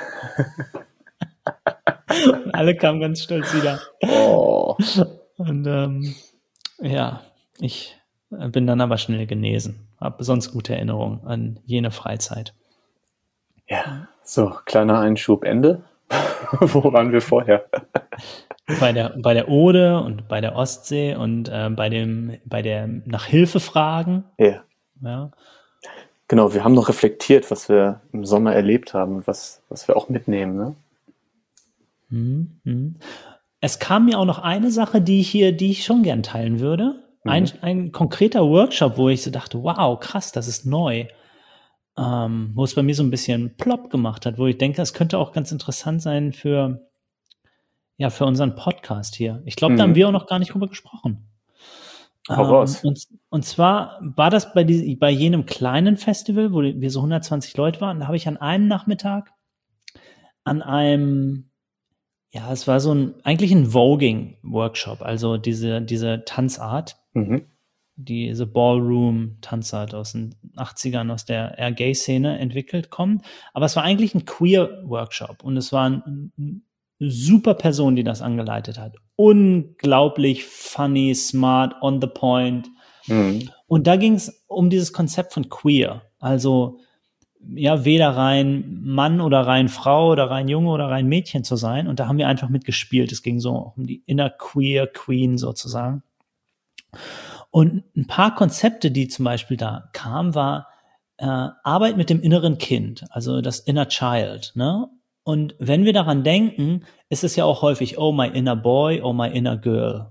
Und alle kamen ganz stolz wieder. Oh. Und ähm, ja, ich bin dann aber schnell genesen. Habe sonst gute Erinnerungen an jene Freizeit. Ja, so, kleiner Einschub, Ende. Wo waren wir vorher? Bei der, bei der Ode und bei der Ostsee und äh, bei dem, bei der nach Hilfe fragen. Ja. Ja. Genau, wir haben noch reflektiert, was wir im Sommer erlebt haben und was, was wir auch mitnehmen, ne? Hm, hm. es kam mir auch noch eine Sache, die ich hier, die ich schon gern teilen würde. Mhm. Ein, ein konkreter Workshop, wo ich so dachte, wow, krass, das ist neu. Ähm, wo es bei mir so ein bisschen plopp gemacht hat, wo ich denke, es könnte auch ganz interessant sein für, ja, für unseren Podcast hier. Ich glaube, mhm. da haben wir auch noch gar nicht drüber gesprochen. Hau raus. Ähm, und, und zwar war das bei, die, bei jenem kleinen Festival, wo wir so hundertzwanzig Leute waren, da habe ich an einem Nachmittag an einem, ja, es war so ein, eigentlich ein Voging-Workshop, also diese, diese Tanzart, mhm. diese Ballroom-Tanzart aus den achtzigern, aus der eher Gay-Szene entwickelt kommt. Aber es war eigentlich ein Queer-Workshop und es war ein, ein super Person, die das angeleitet hat. Unglaublich funny, smart, on the point. Mhm. Und da ging es um dieses Konzept von Queer. Also, ja, weder rein Mann oder rein Frau oder rein Junge oder rein Mädchen zu sein. Und da haben wir einfach mitgespielt. Es ging so um die Inner Queer Queen sozusagen. Und ein paar Konzepte, die zum Beispiel da kamen, war äh, Arbeit mit dem inneren Kind, also das Inner Child, ne? Und wenn wir daran denken, ist es ja auch häufig, oh, my inner boy, oh, my inner girl.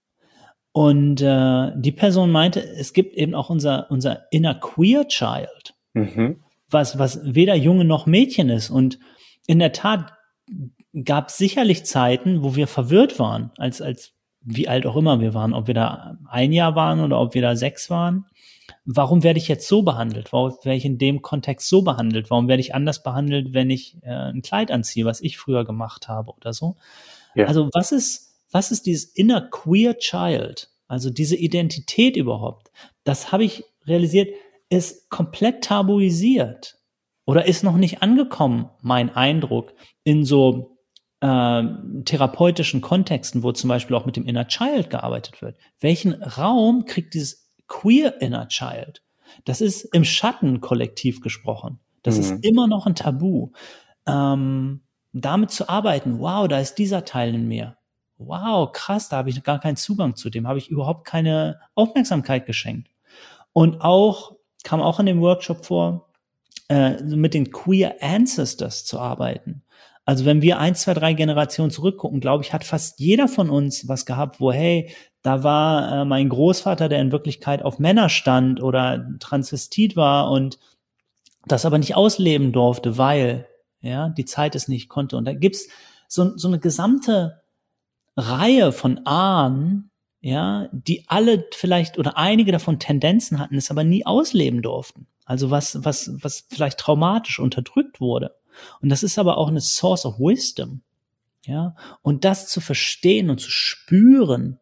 Und äh, die Person meinte, es gibt eben auch unser, unser inner queer child, mhm. was, was weder Junge noch Mädchen ist. Und in der Tat gab es sicherlich Zeiten, wo wir verwirrt waren, als, als wie alt auch immer wir waren, ob wir da ein Jahr waren oder ob wir da sechs waren. Warum werde ich jetzt so behandelt? Warum werde ich in dem Kontext so behandelt? Warum werde ich anders behandelt, wenn ich äh, ein Kleid anziehe, was ich früher gemacht habe oder so? Ja. Also was ist, was ist dieses inner queer child? Also diese Identität überhaupt? Das habe ich realisiert, ist komplett tabuisiert oder ist noch nicht angekommen, mein Eindruck, in so äh, therapeutischen Kontexten, wo zum Beispiel auch mit dem inner child gearbeitet wird. Welchen Raum kriegt dieses Queer Inner Child? Das ist im Schatten kollektiv gesprochen. Das mhm. ist immer noch ein Tabu. Ähm, damit zu arbeiten, wow, da ist dieser Teil in mir. Wow, krass, da habe ich gar keinen Zugang zu, dem habe ich überhaupt keine Aufmerksamkeit geschenkt. Und auch, kam auch in dem Workshop vor, äh, mit den Queer Ancestors zu arbeiten. Also wenn wir eins, zwei, drei Generationen zurückgucken, glaube ich, hat fast jeder von uns was gehabt, wo, hey, da war äh, mein Großvater, der in Wirklichkeit auf Männer stand oder Transvestit war und das aber nicht ausleben durfte, weil ja die Zeit es nicht konnte. Und da gibt's so, so eine gesamte Reihe von Ahnen, ja, die alle vielleicht oder einige davon Tendenzen hatten, es aber nie ausleben durften. Also was, was, was vielleicht traumatisch unterdrückt wurde. Und das ist aber auch eine Source of Wisdom, ja. Und das zu verstehen und zu spüren,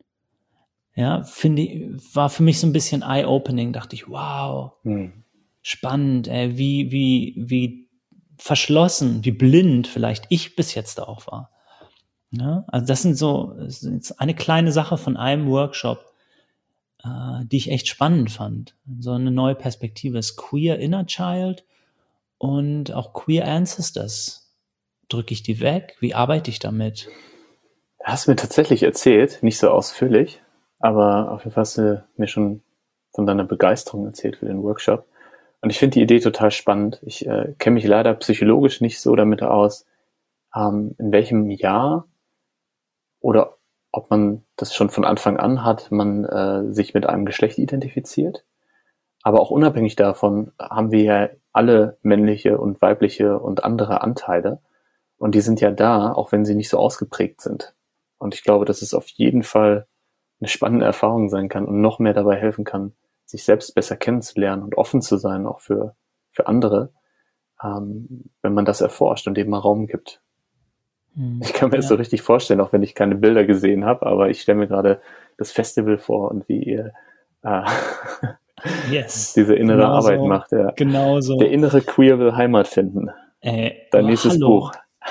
ja, finde ich, war für mich so ein bisschen eye-opening. Dachte ich, wow, hm. spannend, ey, wie, wie, wie verschlossen, wie blind vielleicht ich bis jetzt auch war. Ja, also das sind so, das ist eine kleine Sache von einem Workshop, äh, die ich echt spannend fand. So eine neue Perspektive ist Queer Inner Child und auch Queer Ancestors. Drücke ich die weg? Wie arbeite ich damit? Du hast mir tatsächlich erzählt, nicht so ausführlich, aber auf jeden Fall hast du mir schon von deiner Begeisterung erzählt für den Workshop. Und ich finde die Idee total spannend. Ich äh, kenne mich leider psychologisch nicht so damit aus, ähm, in welchem Jahr oder ob man das schon von Anfang an hat, man äh, sich mit einem Geschlecht identifiziert. Aber auch unabhängig davon haben wir ja alle männliche und weibliche und andere Anteile. Und die sind ja da, auch wenn sie nicht so ausgeprägt sind. Und ich glaube, dass es auf jeden Fall eine spannende Erfahrung sein kann und noch mehr dabei helfen kann, sich selbst besser kennenzulernen und offen zu sein, auch für, für andere, ähm, wenn man das erforscht und dem mal Raum gibt. Hm, ich kann mir ja. das so richtig vorstellen, auch wenn ich keine Bilder gesehen habe, aber ich stelle mir gerade das Festival vor und wie ihr äh, yes. diese innere genau Arbeit so. macht. Ja. Genau so. Der innere Queer will Heimat finden. Äh, Dein nächstes hallo. Buch.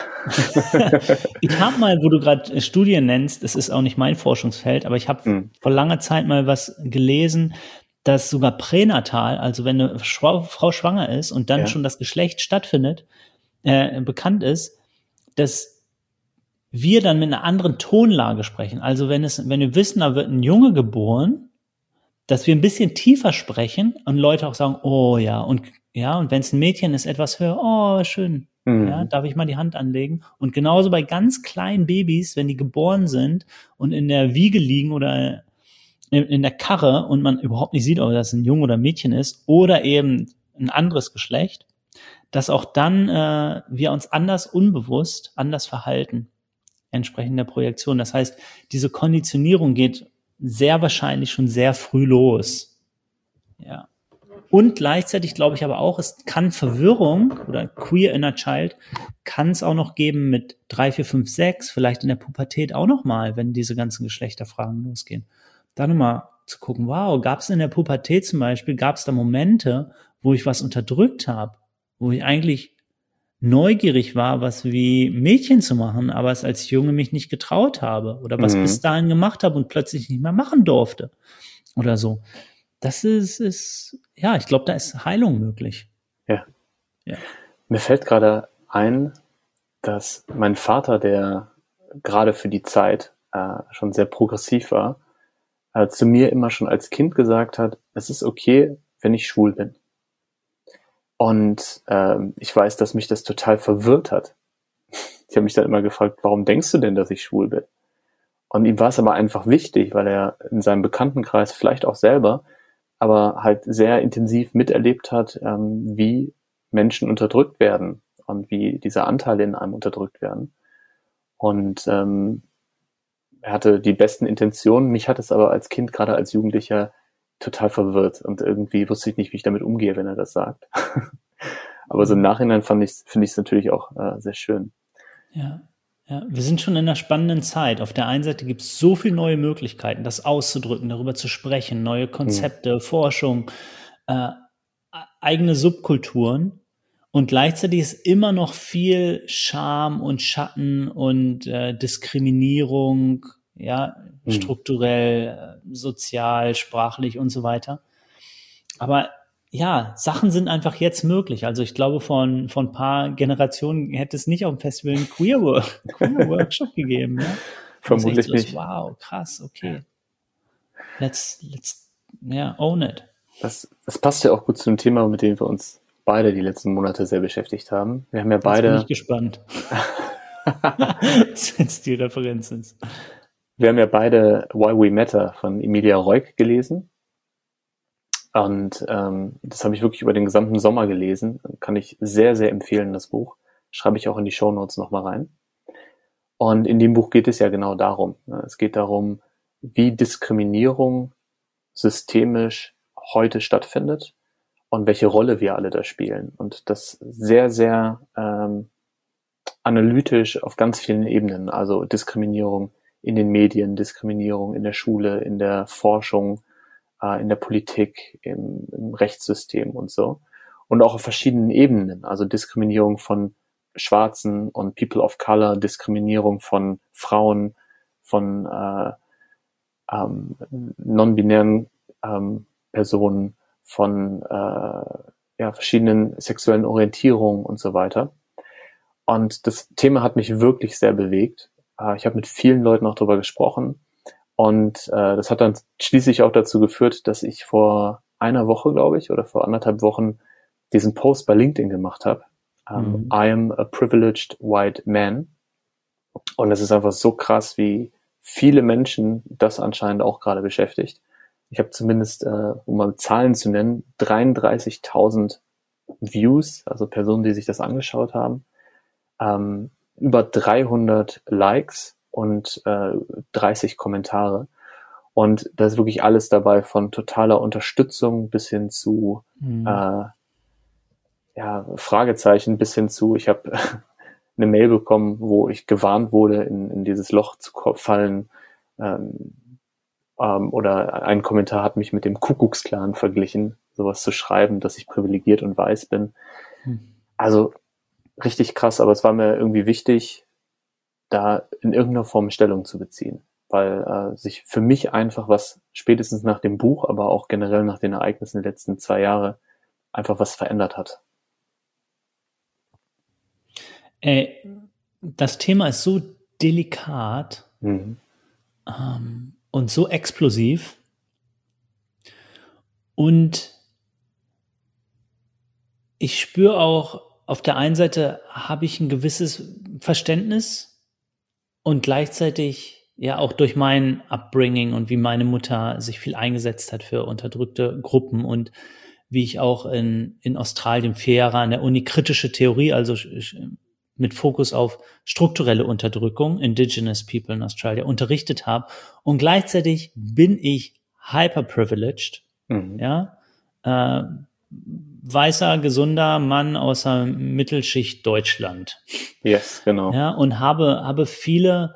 Ich habe mal, wo du gerade Studien nennst, das ist auch nicht mein Forschungsfeld, aber ich habe hm. vor langer Zeit mal was gelesen, dass sogar pränatal, also wenn eine Frau schwanger ist und dann ja. schon das Geschlecht stattfindet, äh, bekannt ist, dass wir dann mit einer anderen Tonlage sprechen. Also wenn es, wenn wir wissen, da wird ein Junge geboren, dass wir ein bisschen tiefer sprechen und Leute auch sagen, oh ja, und ja, und wenn es ein Mädchen ist, etwas höher, oh, schön, Mhm. Ja, darf ich mal die Hand anlegen? Und genauso bei ganz kleinen Babys, wenn die geboren sind und in der Wiege liegen oder in, in der Karre und man überhaupt nicht sieht, ob das ein Junge oder ein Mädchen ist oder eben ein anderes Geschlecht, dass auch dann äh, wir uns anders unbewusst anders verhalten, entsprechend der Projektion. Das heißt, diese Konditionierung geht sehr wahrscheinlich schon sehr früh los. Ja. Und gleichzeitig glaube ich aber auch, es kann Verwirrung oder Queer Inner Child kann es auch noch geben mit drei, vier, fünf, sechs, vielleicht in der Pubertät auch noch mal, wenn diese ganzen Geschlechterfragen losgehen. Da nochmal zu gucken, wow, gab es in der Pubertät zum Beispiel, gab es da Momente, wo ich was unterdrückt habe, wo ich eigentlich neugierig war, was wie Mädchen zu machen, aber es als Junge mich nicht getraut habe oder was Mhm. bis dahin gemacht habe und plötzlich nicht mehr machen durfte oder so. Das ist, ist ja, ich glaube, da ist Heilung möglich. Ja. Ja. Mir fällt gerade ein, dass mein Vater, der gerade für die Zeit äh, schon sehr progressiv war, äh, zu mir immer schon als Kind gesagt hat, es ist okay, wenn ich schwul bin. Und ähm, ich weiß, dass mich das total verwirrt hat. Ich habe mich dann immer gefragt, warum denkst du denn, dass ich schwul bin? Und ihm war es aber einfach wichtig, weil er in seinem Bekanntenkreis, vielleicht auch selber, aber halt sehr intensiv miterlebt hat, ähm, wie Menschen unterdrückt werden und wie diese Anteile in einem unterdrückt werden. Und ähm, er hatte die besten Intentionen, mich hat es aber als Kind, gerade als Jugendlicher, total verwirrt und irgendwie wusste ich nicht, wie ich damit umgehe, wenn er das sagt. Aber so im Nachhinein fand ich, finde ich es natürlich auch äh, sehr schön. Ja. Ja, wir sind schon in einer spannenden Zeit. Auf der einen Seite gibt es so viele neue Möglichkeiten, das auszudrücken, darüber zu sprechen, neue Konzepte, mhm. Forschung, äh, eigene Subkulturen. Und gleichzeitig ist immer noch viel Scham und Schatten und äh, Diskriminierung, ja, mhm. strukturell, sozial, sprachlich und so weiter. Aber ja, Sachen sind einfach jetzt möglich. Also ich glaube, von von ein paar Generationen hätte es nicht auf dem Festival einen Queer, Work, Queer Workshop gegeben. Ja? Vermutlich so nicht. Ist, wow, krass, okay. Let's, let's, yeah, own it. Das, das passt ja auch gut zu dem Thema, mit dem wir uns beide die letzten Monate sehr beschäftigt haben. Wir haben ja beide... Jetzt bin ich gespannt. Was jetzt die Referenz ist. Wir haben ja beide Why We Matter von Emilia Roig gelesen. Und ähm, das habe ich wirklich über den gesamten Sommer gelesen. Kann ich sehr, sehr empfehlen, das Buch. Schreibe ich auch in die Shownotes nochmal rein. Und in dem Buch geht es ja genau darum. Es geht darum, wie Diskriminierung systemisch heute stattfindet und welche Rolle wir alle da spielen. Und das sehr, sehr ähm, analytisch auf ganz vielen Ebenen. Also Diskriminierung in den Medien, Diskriminierung in der Schule, in der Forschung, in der Politik, im, im Rechtssystem und so. Und auch auf verschiedenen Ebenen, also Diskriminierung von Schwarzen und People of Color, Diskriminierung von Frauen, von äh, ähm, non-binären ähm, Personen, von äh, ja, verschiedenen sexuellen Orientierungen und so weiter. Und das Thema hat mich wirklich sehr bewegt. Äh, ich habe mit vielen Leuten auch darüber gesprochen. Und äh, das hat dann schließlich auch dazu geführt, dass ich vor einer Woche, glaube ich, oder vor anderthalb Wochen diesen Post bei LinkedIn gemacht habe. Um, mhm. I am a privileged white man. Und es ist einfach so krass, wie viele Menschen das anscheinend auch gerade beschäftigt. Ich habe zumindest, äh, um mal Zahlen zu nennen, dreiunddreißigtausend Views, also Personen, die sich das angeschaut haben, ähm, über dreihundert Likes und äh, dreißig Kommentare. Und da ist wirklich alles dabei, von totaler Unterstützung bis hin zu mhm. äh, ja, Fragezeichen, bis hin zu, ich habe eine Mail bekommen, wo ich gewarnt wurde, in, in dieses Loch zu fallen. Ähm, ähm, oder ein Kommentar hat mich mit dem Kuckucksklan verglichen, sowas zu schreiben, dass ich privilegiert und weiß bin. Mhm. Also richtig krass, aber es war mir irgendwie wichtig, da in irgendeiner Form Stellung zu beziehen, weil äh, sich für mich einfach was spätestens nach dem Buch, aber auch generell nach den Ereignissen der letzten zwei Jahre einfach was verändert hat. Äh, das Thema ist so delikat mhm. ähm, und so explosiv und ich spüre auch auf der einen Seite habe ich ein gewisses Verständnis und gleichzeitig ja auch durch mein Upbringing und wie meine Mutter sich viel eingesetzt hat für unterdrückte Gruppen und wie ich auch in, in Australien vier Jahre an der Uni kritische Theorie, also mit Fokus auf strukturelle Unterdrückung, Indigenous People in Australia, unterrichtet habe. Und gleichzeitig bin ich hyperprivileged, mhm. ja, äh, weißer, gesunder Mann aus der Mittelschicht Deutschland. Yes, genau. Ja, und habe, habe viele,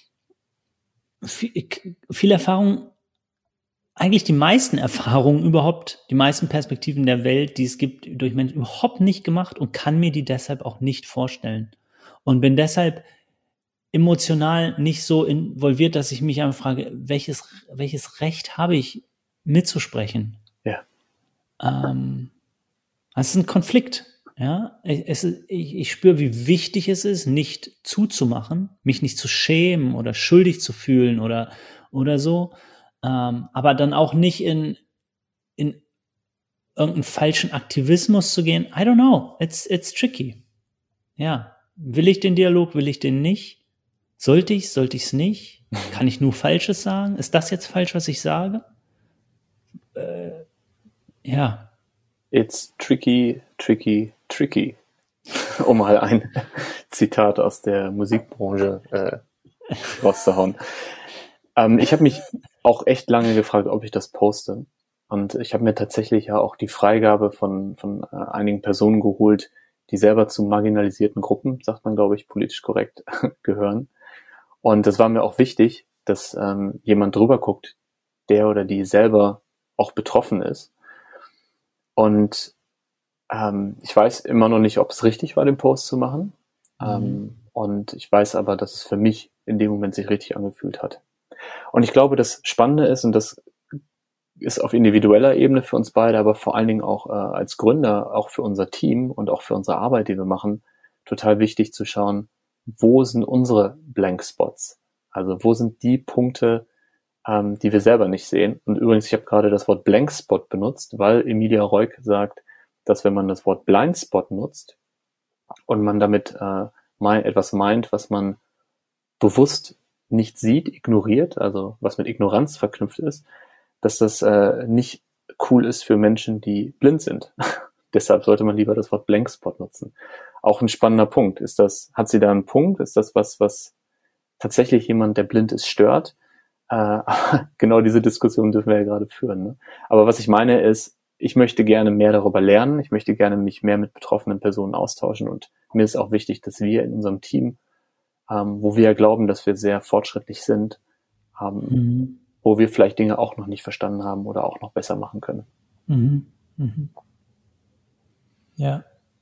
viel, viel Erfahrung, eigentlich die meisten Erfahrungen überhaupt, die meisten Perspektiven der Welt, die es gibt, durch Menschen überhaupt nicht gemacht und kann mir die deshalb auch nicht vorstellen. Und bin deshalb emotional nicht so involviert, dass ich mich einfach frage, welches, welches Recht habe ich mitzusprechen? Ja. Ähm, das ist ein Konflikt. Ja, es ist, ich, ich spüre, wie wichtig es ist, nicht zuzumachen, mich nicht zu schämen oder schuldig zu fühlen oder, oder so. Ähm, aber dann auch nicht in, in irgendeinen falschen Aktivismus zu gehen. I don't know. It's, it's tricky. Ja. Will ich den Dialog? Will ich den nicht? Sollte ich? Sollte ich es nicht? Kann ich nur Falsches sagen? Ist das jetzt falsch, was ich sage? Äh, ja. It's tricky, tricky, tricky. Um mal ein Zitat aus der Musikbranche äh, rauszuhauen. Ähm, ich habe mich auch echt lange gefragt, ob ich das poste. Und ich habe mir tatsächlich ja auch die Freigabe von, von äh, einigen Personen geholt, die selber zu marginalisierten Gruppen, sagt man, glaube ich, politisch korrekt, gehören. Und das war mir auch wichtig, dass ähm, jemand drüber guckt, der oder die selber auch betroffen ist. Und ähm, ich weiß immer noch nicht, ob es richtig war, den Post zu machen. Mhm. Ähm, und ich weiß aber, dass es für mich in dem Moment sich richtig angefühlt hat. Und ich glaube, das Spannende ist, und das ist auf individueller Ebene für uns beide, aber vor allen Dingen auch äh, als Gründer, auch für unser Team und auch für unsere Arbeit, die wir machen, total wichtig zu schauen, wo sind unsere Blank Spots? Also wo sind die Punkte, ähm, die wir selber nicht sehen? Und übrigens, ich habe gerade das Wort Blank Spot benutzt, weil Emilia Roig sagt, dass wenn man das Wort Blind Spot nutzt und man damit äh, mein, etwas meint, was man bewusst nicht sieht, ignoriert, also was mit Ignoranz verknüpft ist, dass das äh, nicht cool ist für Menschen, die blind sind. Deshalb sollte man lieber das Wort Blank Spot nutzen. Auch ein spannender Punkt. Ist das, hat sie da einen Punkt? Ist das was, was tatsächlich jemand, der blind ist, stört? Äh, genau diese Diskussion dürfen wir ja gerade führen. Ne? Aber was ich meine ist, ich möchte gerne mehr darüber lernen. Ich möchte gerne mich mehr mit betroffenen Personen austauschen. Und mir ist auch wichtig, dass wir in unserem Team, ähm, wo wir ja glauben, dass wir sehr fortschrittlich sind, ähm, mhm. wo wir vielleicht Dinge auch noch nicht verstanden haben oder auch noch besser machen können. Mhm. Mhm. Ja.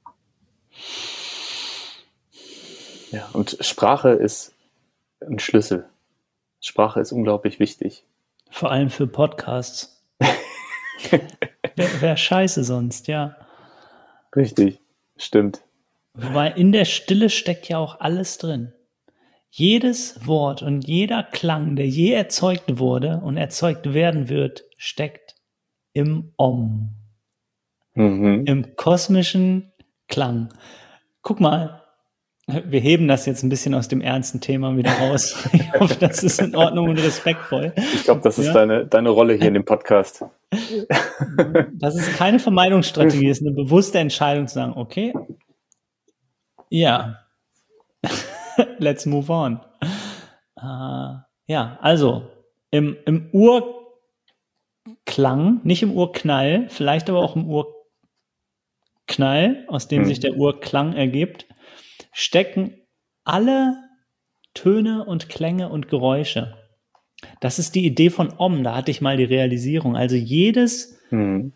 Ja, und Sprache ist ein Schlüssel. Sprache ist unglaublich wichtig. Vor allem für Podcasts. Wäre wär scheiße sonst, ja. Richtig, stimmt. Wobei in der Stille steckt ja auch alles drin. Jedes Wort und jeder Klang, der je erzeugt wurde und erzeugt werden wird, steckt im Om. Mhm. Im kosmischen Klang. Guck mal, wir heben das jetzt ein bisschen aus dem ernsten Thema wieder raus. Ich hoffe, das ist in Ordnung und respektvoll. Ich glaube, das ist ja? deine, deine Rolle hier in dem Podcast. Das ist keine Vermeidungsstrategie, es ist eine bewusste Entscheidung zu sagen, okay, ja, let's move on. Uh, ja, also im, im Urklang, nicht im Urknall, vielleicht aber auch im Urknall, aus dem hm. sich der Urklang ergibt, stecken alle Töne und Klänge und Geräusche. Das ist die Idee von Om, da hatte ich mal die Realisierung. Also jedes hm.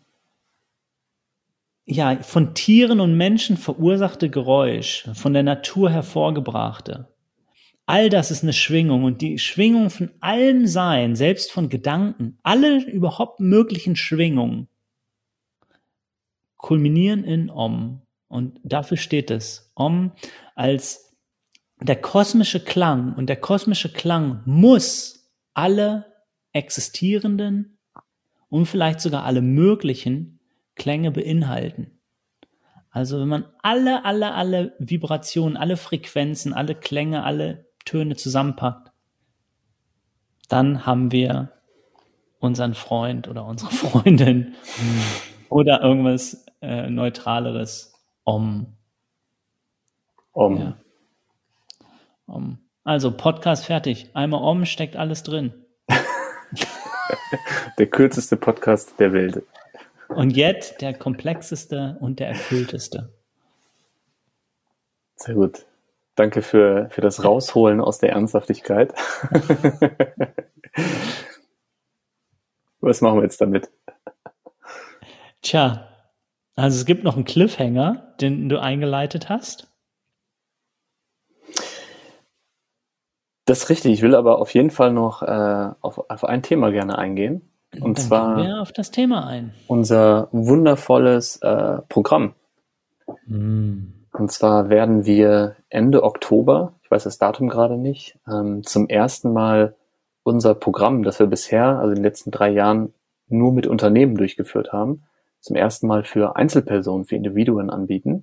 ja, von Tieren und Menschen verursachte Geräusch, von der Natur hervorgebrachte, all das ist eine Schwingung und die Schwingung von allem Sein, selbst von Gedanken, alle überhaupt möglichen Schwingungen kulminieren in Om. Und dafür steht es. Om als der kosmische Klang. Und der kosmische Klang muss alle existierenden und vielleicht sogar alle möglichen Klänge beinhalten. Also wenn man alle, alle, alle Vibrationen, alle Frequenzen, alle Klänge, alle Töne zusammenpackt, dann haben wir unseren Freund oder unsere Freundin oder irgendwas äh, Neutraleres. Om. Om. Ja. Om. Also Podcast fertig. Einmal Om, steckt alles drin. Der kürzeste Podcast der Welt. Und jetzt der komplexeste und der erfüllteste. Sehr gut. Danke für, für das Rausholen aus der Ernsthaftigkeit. Was machen wir jetzt damit? Tja, also es gibt noch einen Cliffhanger, den du eingeleitet hast. Das ist richtig. Ich will aber auf jeden Fall noch äh, auf, auf ein Thema gerne eingehen. Und Dann zwar gehen wir auf das Thema ein. unser wundervolles äh, Programm. Mm. Und zwar werden wir Ende Oktober, ich weiß das Datum gerade nicht, ähm, zum ersten Mal unser Programm, das wir bisher, also in den letzten drei Jahren, nur mit Unternehmen durchgeführt haben, zum ersten Mal für Einzelpersonen, für Individuen anbieten.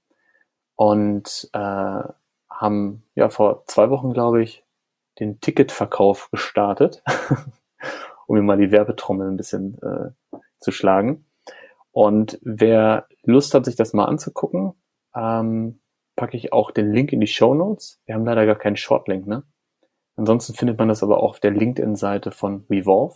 Und äh, haben ja vor zwei Wochen, glaube ich, den Ticketverkauf gestartet, um mir mal die Werbetrommel ein bisschen äh, zu schlagen. Und wer Lust hat, sich das mal anzugucken, ähm, packe ich auch den Link in die Shownotes. Wir haben leider gar keinen Shortlink, ne? Ansonsten findet man das aber auch auf der LinkedIn-Seite von Wevolve.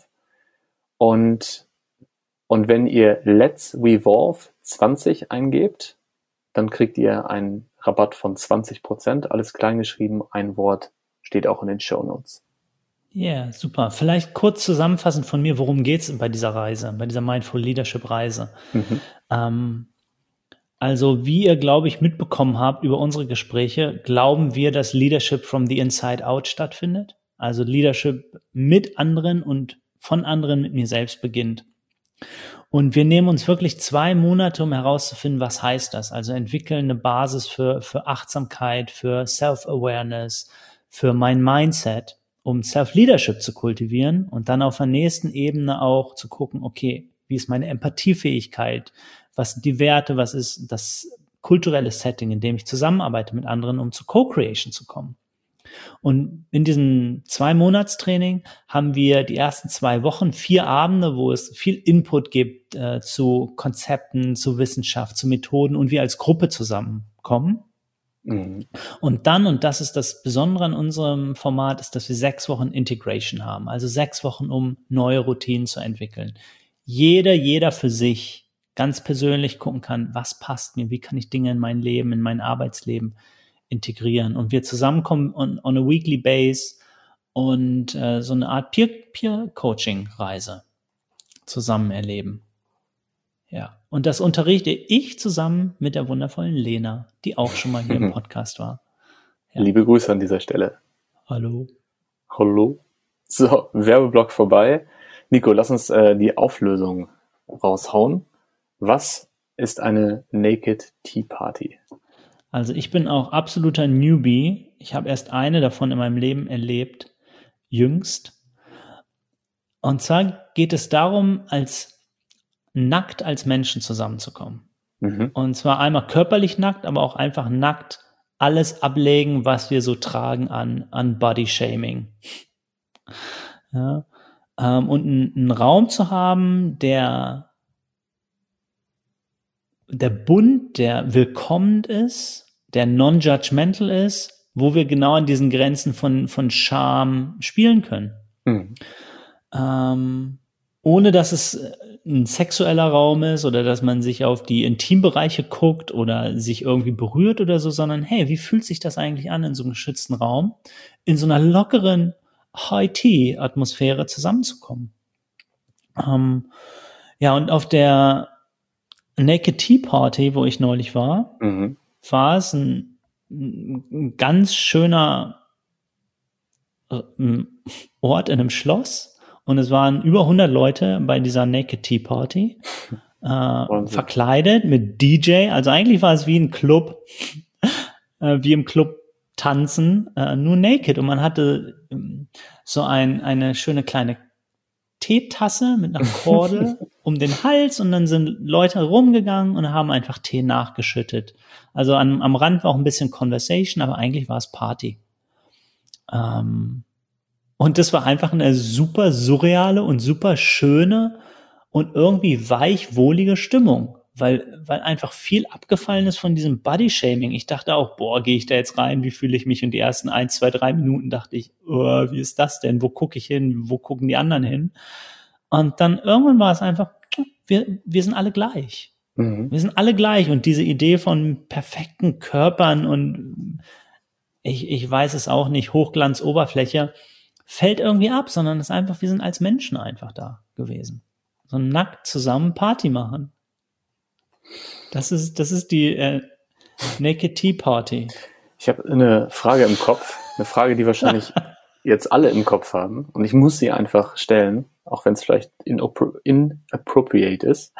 Und, und wenn ihr Let's Wevolve zwanzig eingebt, dann kriegt ihr einen Rabatt von zwanzig Prozent. Alles klein geschrieben, ein Wort, steht auch in den Shownotes. Ja, yeah, super. Vielleicht kurz zusammenfassend von mir, worum geht's bei dieser Reise, bei dieser Mindful Leadership Reise? Mhm. Ähm, also wie ihr, glaube ich, mitbekommen habt über unsere Gespräche, glauben wir, dass Leadership from the inside out stattfindet. Also Leadership mit anderen und von anderen mit mir selbst beginnt. Und wir nehmen uns wirklich zwei Monate, um herauszufinden, was heißt das. Also entwickeln eine Basis für, für Achtsamkeit, für Self-Awareness, für mein Mindset, um Self-Leadership zu kultivieren und dann auf der nächsten Ebene auch zu gucken, okay, wie ist meine Empathiefähigkeit, was sind die Werte, was ist das kulturelle Setting, in dem ich zusammenarbeite mit anderen, um zu Co-Creation zu kommen. Und in diesem Zwei-Monats-Training haben wir die ersten zwei Wochen vier Abende, wo es viel Input gibt äh, zu Konzepten, zu Wissenschaft, zu Methoden und wir als Gruppe zusammenkommen. Mhm. Und dann, und das ist das Besondere an unserem Format, ist, dass wir sechs Wochen Integration haben. Also sechs Wochen, um neue Routinen zu entwickeln. Jeder, jeder für sich ganz persönlich gucken kann, was passt mir, wie kann ich Dinge in mein Leben, in mein Arbeitsleben integrieren. Und wir zusammenkommen on, on a weekly base und äh, so eine Art Peer-Coaching-Reise zusammen erleben. Ja, und das unterrichte ich zusammen mit der wundervollen Lena, die auch schon mal hier im Podcast war. Ja. Liebe Grüße an dieser Stelle. Hallo. Hallo. So, Werbeblock vorbei. Nico, lass uns äh, die Auflösung raushauen. Was ist eine Naked Tea Party? Also ich bin auch absoluter Newbie. Ich habe erst eine davon in meinem Leben erlebt, jüngst. Und zwar geht es darum, als nackt als Menschen zusammenzukommen. Mhm. Und zwar einmal körperlich nackt, aber auch einfach nackt alles ablegen, was wir so tragen an, an Body-Shaming. Ja, ähm, und einen Raum zu haben, der, der bunt, der willkommend ist, der non-judgmental ist, wo wir genau an diesen Grenzen von, von Scham spielen können. Mhm. Ähm, ohne dass es ein sexueller Raum ist oder dass man sich auf die Intimbereiche guckt oder sich irgendwie berührt oder so, sondern hey, wie fühlt sich das eigentlich an, in so einem geschützten Raum, in so einer lockeren High-Tea-Atmosphäre zusammenzukommen? Ähm, ja, und auf der Naked Tea Party, wo ich neulich war, mhm. war es ein, ein ganz schöner Ort in einem Schloss. Und es waren über hundert Leute bei dieser Naked Tea Party, äh, verkleidet mit D J. Also eigentlich war es wie ein Club, äh, wie im Club tanzen, äh, nur naked. Und man hatte ähm, so ein, eine schöne kleine Teetasse mit einer Kordel um den Hals und dann sind Leute rumgegangen und haben einfach Tee nachgeschüttet. Also an, am Rand war auch ein bisschen Conversation, aber eigentlich war es Party. Ähm, und das war einfach eine super surreale und super schöne und irgendwie weich, wohlige Stimmung, weil, weil einfach viel abgefallen ist von diesem Body-Shaming. Ich dachte auch, boah, gehe ich da jetzt rein, wie fühle ich mich? Und die ersten ein, zwei, drei Minuten dachte ich, oh, wie ist das denn? Wo gucke ich hin? Wo gucken die anderen hin? Und dann irgendwann war es einfach, wir, wir sind alle gleich. Mhm. Wir sind alle gleich. Und diese Idee von perfekten Körpern und ich, ich weiß es auch nicht, Hochglanzoberfläche, fällt irgendwie ab, sondern es ist einfach, wir sind als Menschen einfach da gewesen. So nackt zusammen Party machen. Das ist, das ist die äh, Naked Tea Party. Ich habe eine Frage im Kopf, eine Frage, die wahrscheinlich jetzt alle im Kopf haben. Und ich muss sie einfach stellen, auch wenn es vielleicht inappro- inappropriate ist.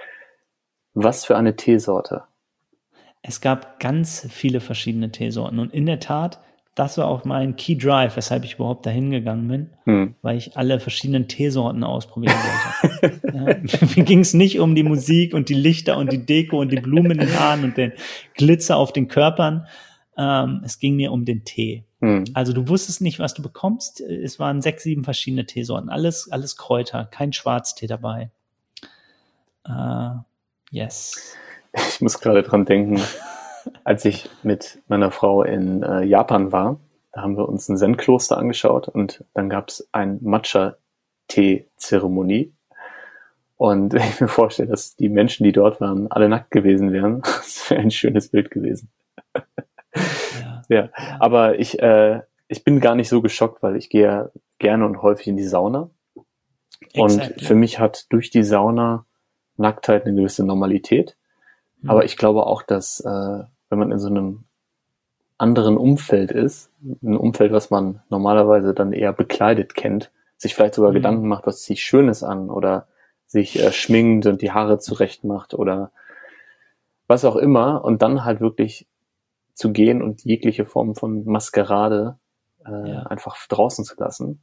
Was für eine Teesorte? Es gab ganz viele verschiedene Teesorten. Und in der Tat, das war auch mein Key Drive, weshalb ich überhaupt dahin gegangen bin, hm. weil ich alle verschiedenen Teesorten ausprobieren wollte. Ja, mir ging es nicht um die Musik und die Lichter und die Deko und die Blumen in den Haaren und den Glitzer auf den Körpern. Ähm, es ging mir um den Tee. Hm. Also du wusstest nicht, was du bekommst. Es waren sechs, sieben verschiedene Teesorten. Alles, alles Kräuter, kein Schwarztee dabei. Äh, yes. Ich muss gerade dran denken, als ich mit meiner Frau in äh, Japan war, da haben wir uns ein Zen-Kloster angeschaut und dann gab es ein Matcha-Tee-Zeremonie. Und wenn ich mir vorstelle, dass die Menschen, die dort waren, alle nackt gewesen wären, das wäre ein schönes Bild gewesen. Ja, ja. Aber ich, äh, ich bin gar nicht so geschockt, weil ich gehe gerne und häufig in die Sauna. Exactly. Und für mich hat durch die Sauna Nacktheit eine gewisse Normalität. Hm. Aber ich glaube auch, dass äh, wenn man in so einem anderen Umfeld ist, ein Umfeld, was man normalerweise dann eher bekleidet kennt, sich vielleicht sogar mhm. Gedanken macht, was sich Schönes an oder sich äh, schminkt und die Haare zurecht macht oder was auch immer und dann halt wirklich zu gehen und jegliche Form von Maskerade äh, ja. einfach draußen zu lassen.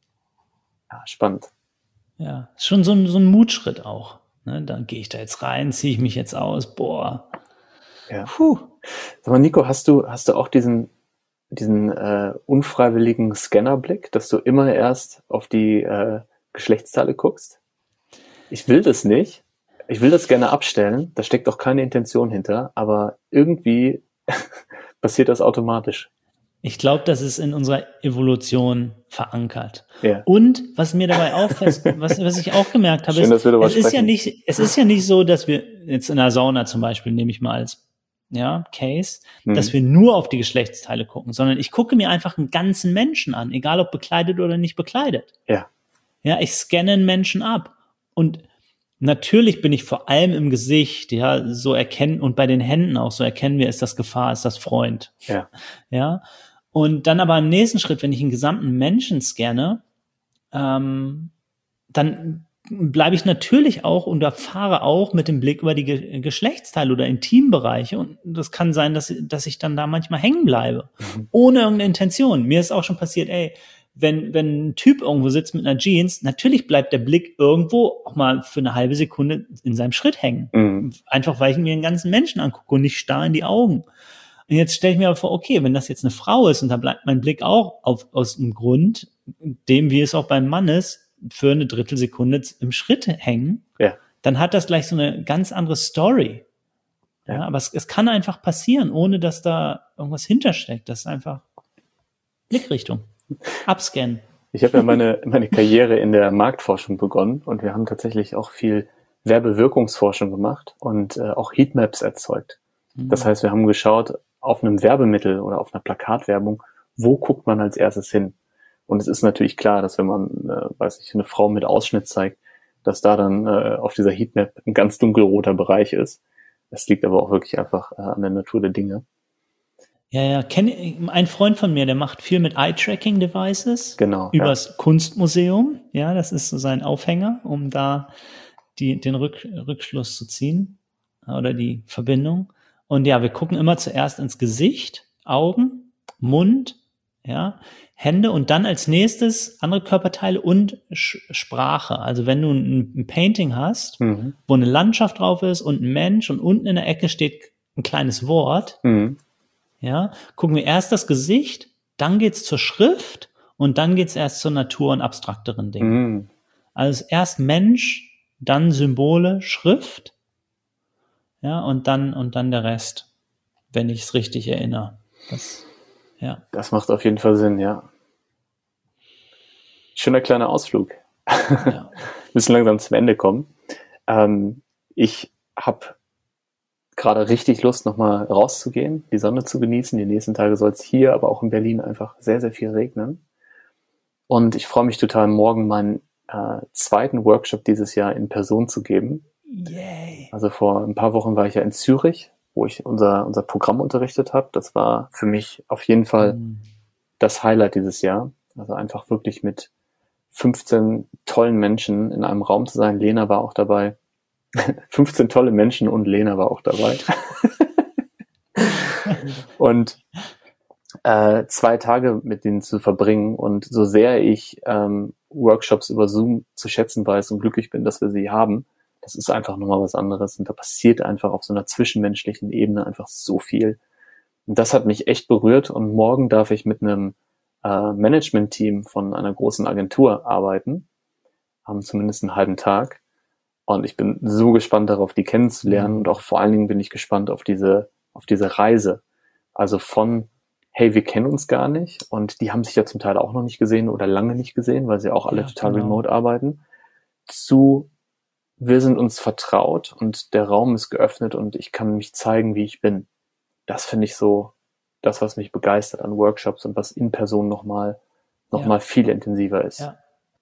Ja, spannend. Ja, ist schon so ein, so ein Mutschritt auch. Ne? Dann gehe ich da jetzt rein, ziehe ich mich jetzt aus, boah. Ja. Puh. Sag mal, Nico, hast du, hast du auch diesen, diesen äh, unfreiwilligen Scannerblick, dass du immer erst auf die äh, Geschlechtsteile guckst? Ich will das nicht. Ich will das gerne abstellen. Da steckt auch keine Intention hinter. Aber irgendwie passiert das automatisch. Ich glaube, das ist in unserer Evolution verankert. Ja. Und was mir dabei auffällt, was, was ich auch gemerkt habe, Schön, ist, es ist ja nicht, es ist ja nicht so, dass wir jetzt in der Sauna zum Beispiel, nehme ich mal als ja, Case, mhm. dass wir nur auf die Geschlechtsteile gucken, sondern ich gucke mir einfach einen ganzen Menschen an, egal ob bekleidet oder nicht bekleidet. Ja. Ja, ich scanne einen Menschen ab. Und natürlich bin ich vor allem im Gesicht, ja, so erkennen, und bei den Händen auch, so erkennen wir, ist das Gefahr, ist das Freund. Ja. Ja. Und dann aber im nächsten Schritt, wenn ich einen gesamten Menschen scanne, ähm, dann bleibe ich natürlich auch und erfahre auch mit dem Blick über die Ge- Geschlechtsteile oder Intimbereiche. Und das kann sein, dass, dass ich dann da manchmal hängen bleibe. Mhm. Ohne irgendeine Intention. Mir ist auch schon passiert, ey, wenn, wenn ein Typ irgendwo sitzt mit einer Jeans, natürlich bleibt der Blick irgendwo auch mal für eine halbe Sekunde in seinem Schritt hängen. Mhm. Einfach, weil ich mir den ganzen Menschen angucke und nicht starr in die Augen. Und jetzt stelle ich mir aber vor, okay, wenn das jetzt eine Frau ist und da bleibt mein Blick auch auf, aus dem Grund, dem, wie es auch beim Mann ist, für eine Drittelsekunde im Schritt hängen, ja. dann hat das gleich so eine ganz andere Story. Ja, ja. Aber es, es kann einfach passieren, ohne dass da irgendwas hintersteckt. Das ist einfach Blickrichtung. Abscannen. Ich habe ja meine, meine Karriere in der Marktforschung begonnen und wir haben tatsächlich auch viel Werbewirkungsforschung gemacht und äh, auch Heatmaps erzeugt. Mhm. Das heißt, wir haben geschaut, auf einem Werbemittel oder auf einer Plakatwerbung, wo guckt man als erstes hin? Und es ist natürlich klar, dass wenn man, äh, weiß ich, eine Frau mit Ausschnitt zeigt, dass da dann äh, auf dieser Heatmap ein ganz dunkelroter Bereich ist. Das liegt aber auch wirklich einfach äh, an der Natur der Dinge. Ja, ja, kenn, ein Freund von mir, der macht viel mit Eye-Tracking-Devices. Genau. Übers ja. Kunstmuseum. Ja, das ist so sein Aufhänger, um da die, den Rück, Rückschluss zu ziehen oder die Verbindung. Und ja, wir gucken immer zuerst ins Gesicht, Augen, Mund, ja. Hände und dann als nächstes andere Körperteile und Sch- Sprache. Also wenn du ein, ein Painting hast, mhm. wo eine Landschaft drauf ist und ein Mensch und unten in der Ecke steht ein kleines Wort, mhm. ja, gucken wir erst das Gesicht, dann geht's zur Schrift und dann geht's erst zur Natur und abstrakteren Dingen. Mhm. Also erst Mensch, dann Symbole, Schrift, ja, und dann und dann der Rest, wenn ich es richtig erinnere. Das, ja. Das macht auf jeden Fall Sinn, ja. Schöner kleiner Ausflug. Ja. Müssen langsam zum Ende kommen. Ähm, ich habe gerade richtig Lust, nochmal rauszugehen, die Sonne zu genießen. Die nächsten Tage soll es hier, aber auch in Berlin einfach sehr, sehr viel regnen. Und ich freue mich total, morgen meinen äh, zweiten Workshop dieses Jahr in Person zu geben. Yay. Also vor ein paar Wochen war ich ja in Zürich, wo ich unser, unser Programm unterrichtet habe. Das war für mich auf jeden Fall mm. das Highlight dieses Jahr. Also einfach wirklich mit fünfzehn tollen Menschen in einem Raum zu sein. Lena war auch dabei. fünfzehn tolle Menschen und Lena war auch dabei. Und äh, zwei Tage mit denen zu verbringen und so sehr ich ähm, Workshops über Zoom zu schätzen weiß und glücklich bin, dass wir sie haben, das ist einfach nochmal was anderes und da passiert einfach auf so einer zwischenmenschlichen Ebene einfach so viel. Und das hat mich echt berührt und morgen darf ich mit einem äh, Management-Team von einer großen Agentur arbeiten, haben zumindest einen halben Tag und ich bin so gespannt darauf, die kennenzulernen und auch vor allen Dingen bin ich gespannt auf diese, auf diese Reise. Also von hey, wir kennen uns gar nicht und die haben sich ja zum Teil auch noch nicht gesehen oder lange nicht gesehen, weil sie auch alle ja, total genau. remote arbeiten, zu wir sind uns vertraut und der Raum ist geöffnet und ich kann mich zeigen, wie ich bin. Das finde ich so das, was mich begeistert an Workshops und was in Person nochmal noch ja. mal viel intensiver ist. Ja.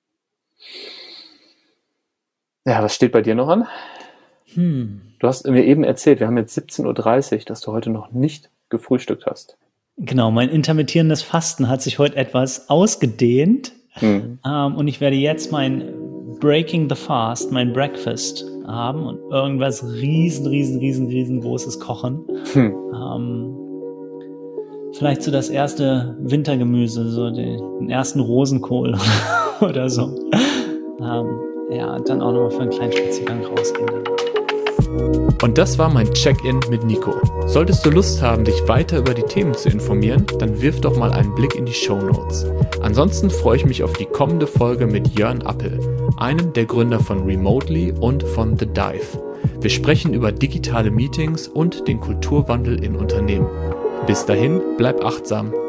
ja, was steht bei dir noch an? Hm. Du hast mir eben erzählt, wir haben jetzt siebzehn Uhr dreißig, dass du heute noch nicht gefrühstückt hast. Genau, mein intermittierendes Fasten hat sich heute etwas ausgedehnt mhm. ähm, und ich werde jetzt mein Breaking the Fast, mein Breakfast haben und irgendwas riesen, riesen, riesen, riesengroßes kochen. Mhm. Ähm, vielleicht so das erste Wintergemüse, so den, den ersten Rosenkohl oder so. Ähm, ja, und dann auch nochmal für einen kleinen Spaziergang rausgehen. Und das war mein Check-in mit Nico. Solltest du Lust haben, dich weiter über die Themen zu informieren, dann wirf doch mal einen Blick in die Shownotes. Ansonsten freue ich mich auf die kommende Folge mit Jörn Appel, einem der Gründer von Remotely und von The Dive. Wir sprechen über digitale Meetings und den Kulturwandel in Unternehmen. Bis dahin, bleib achtsam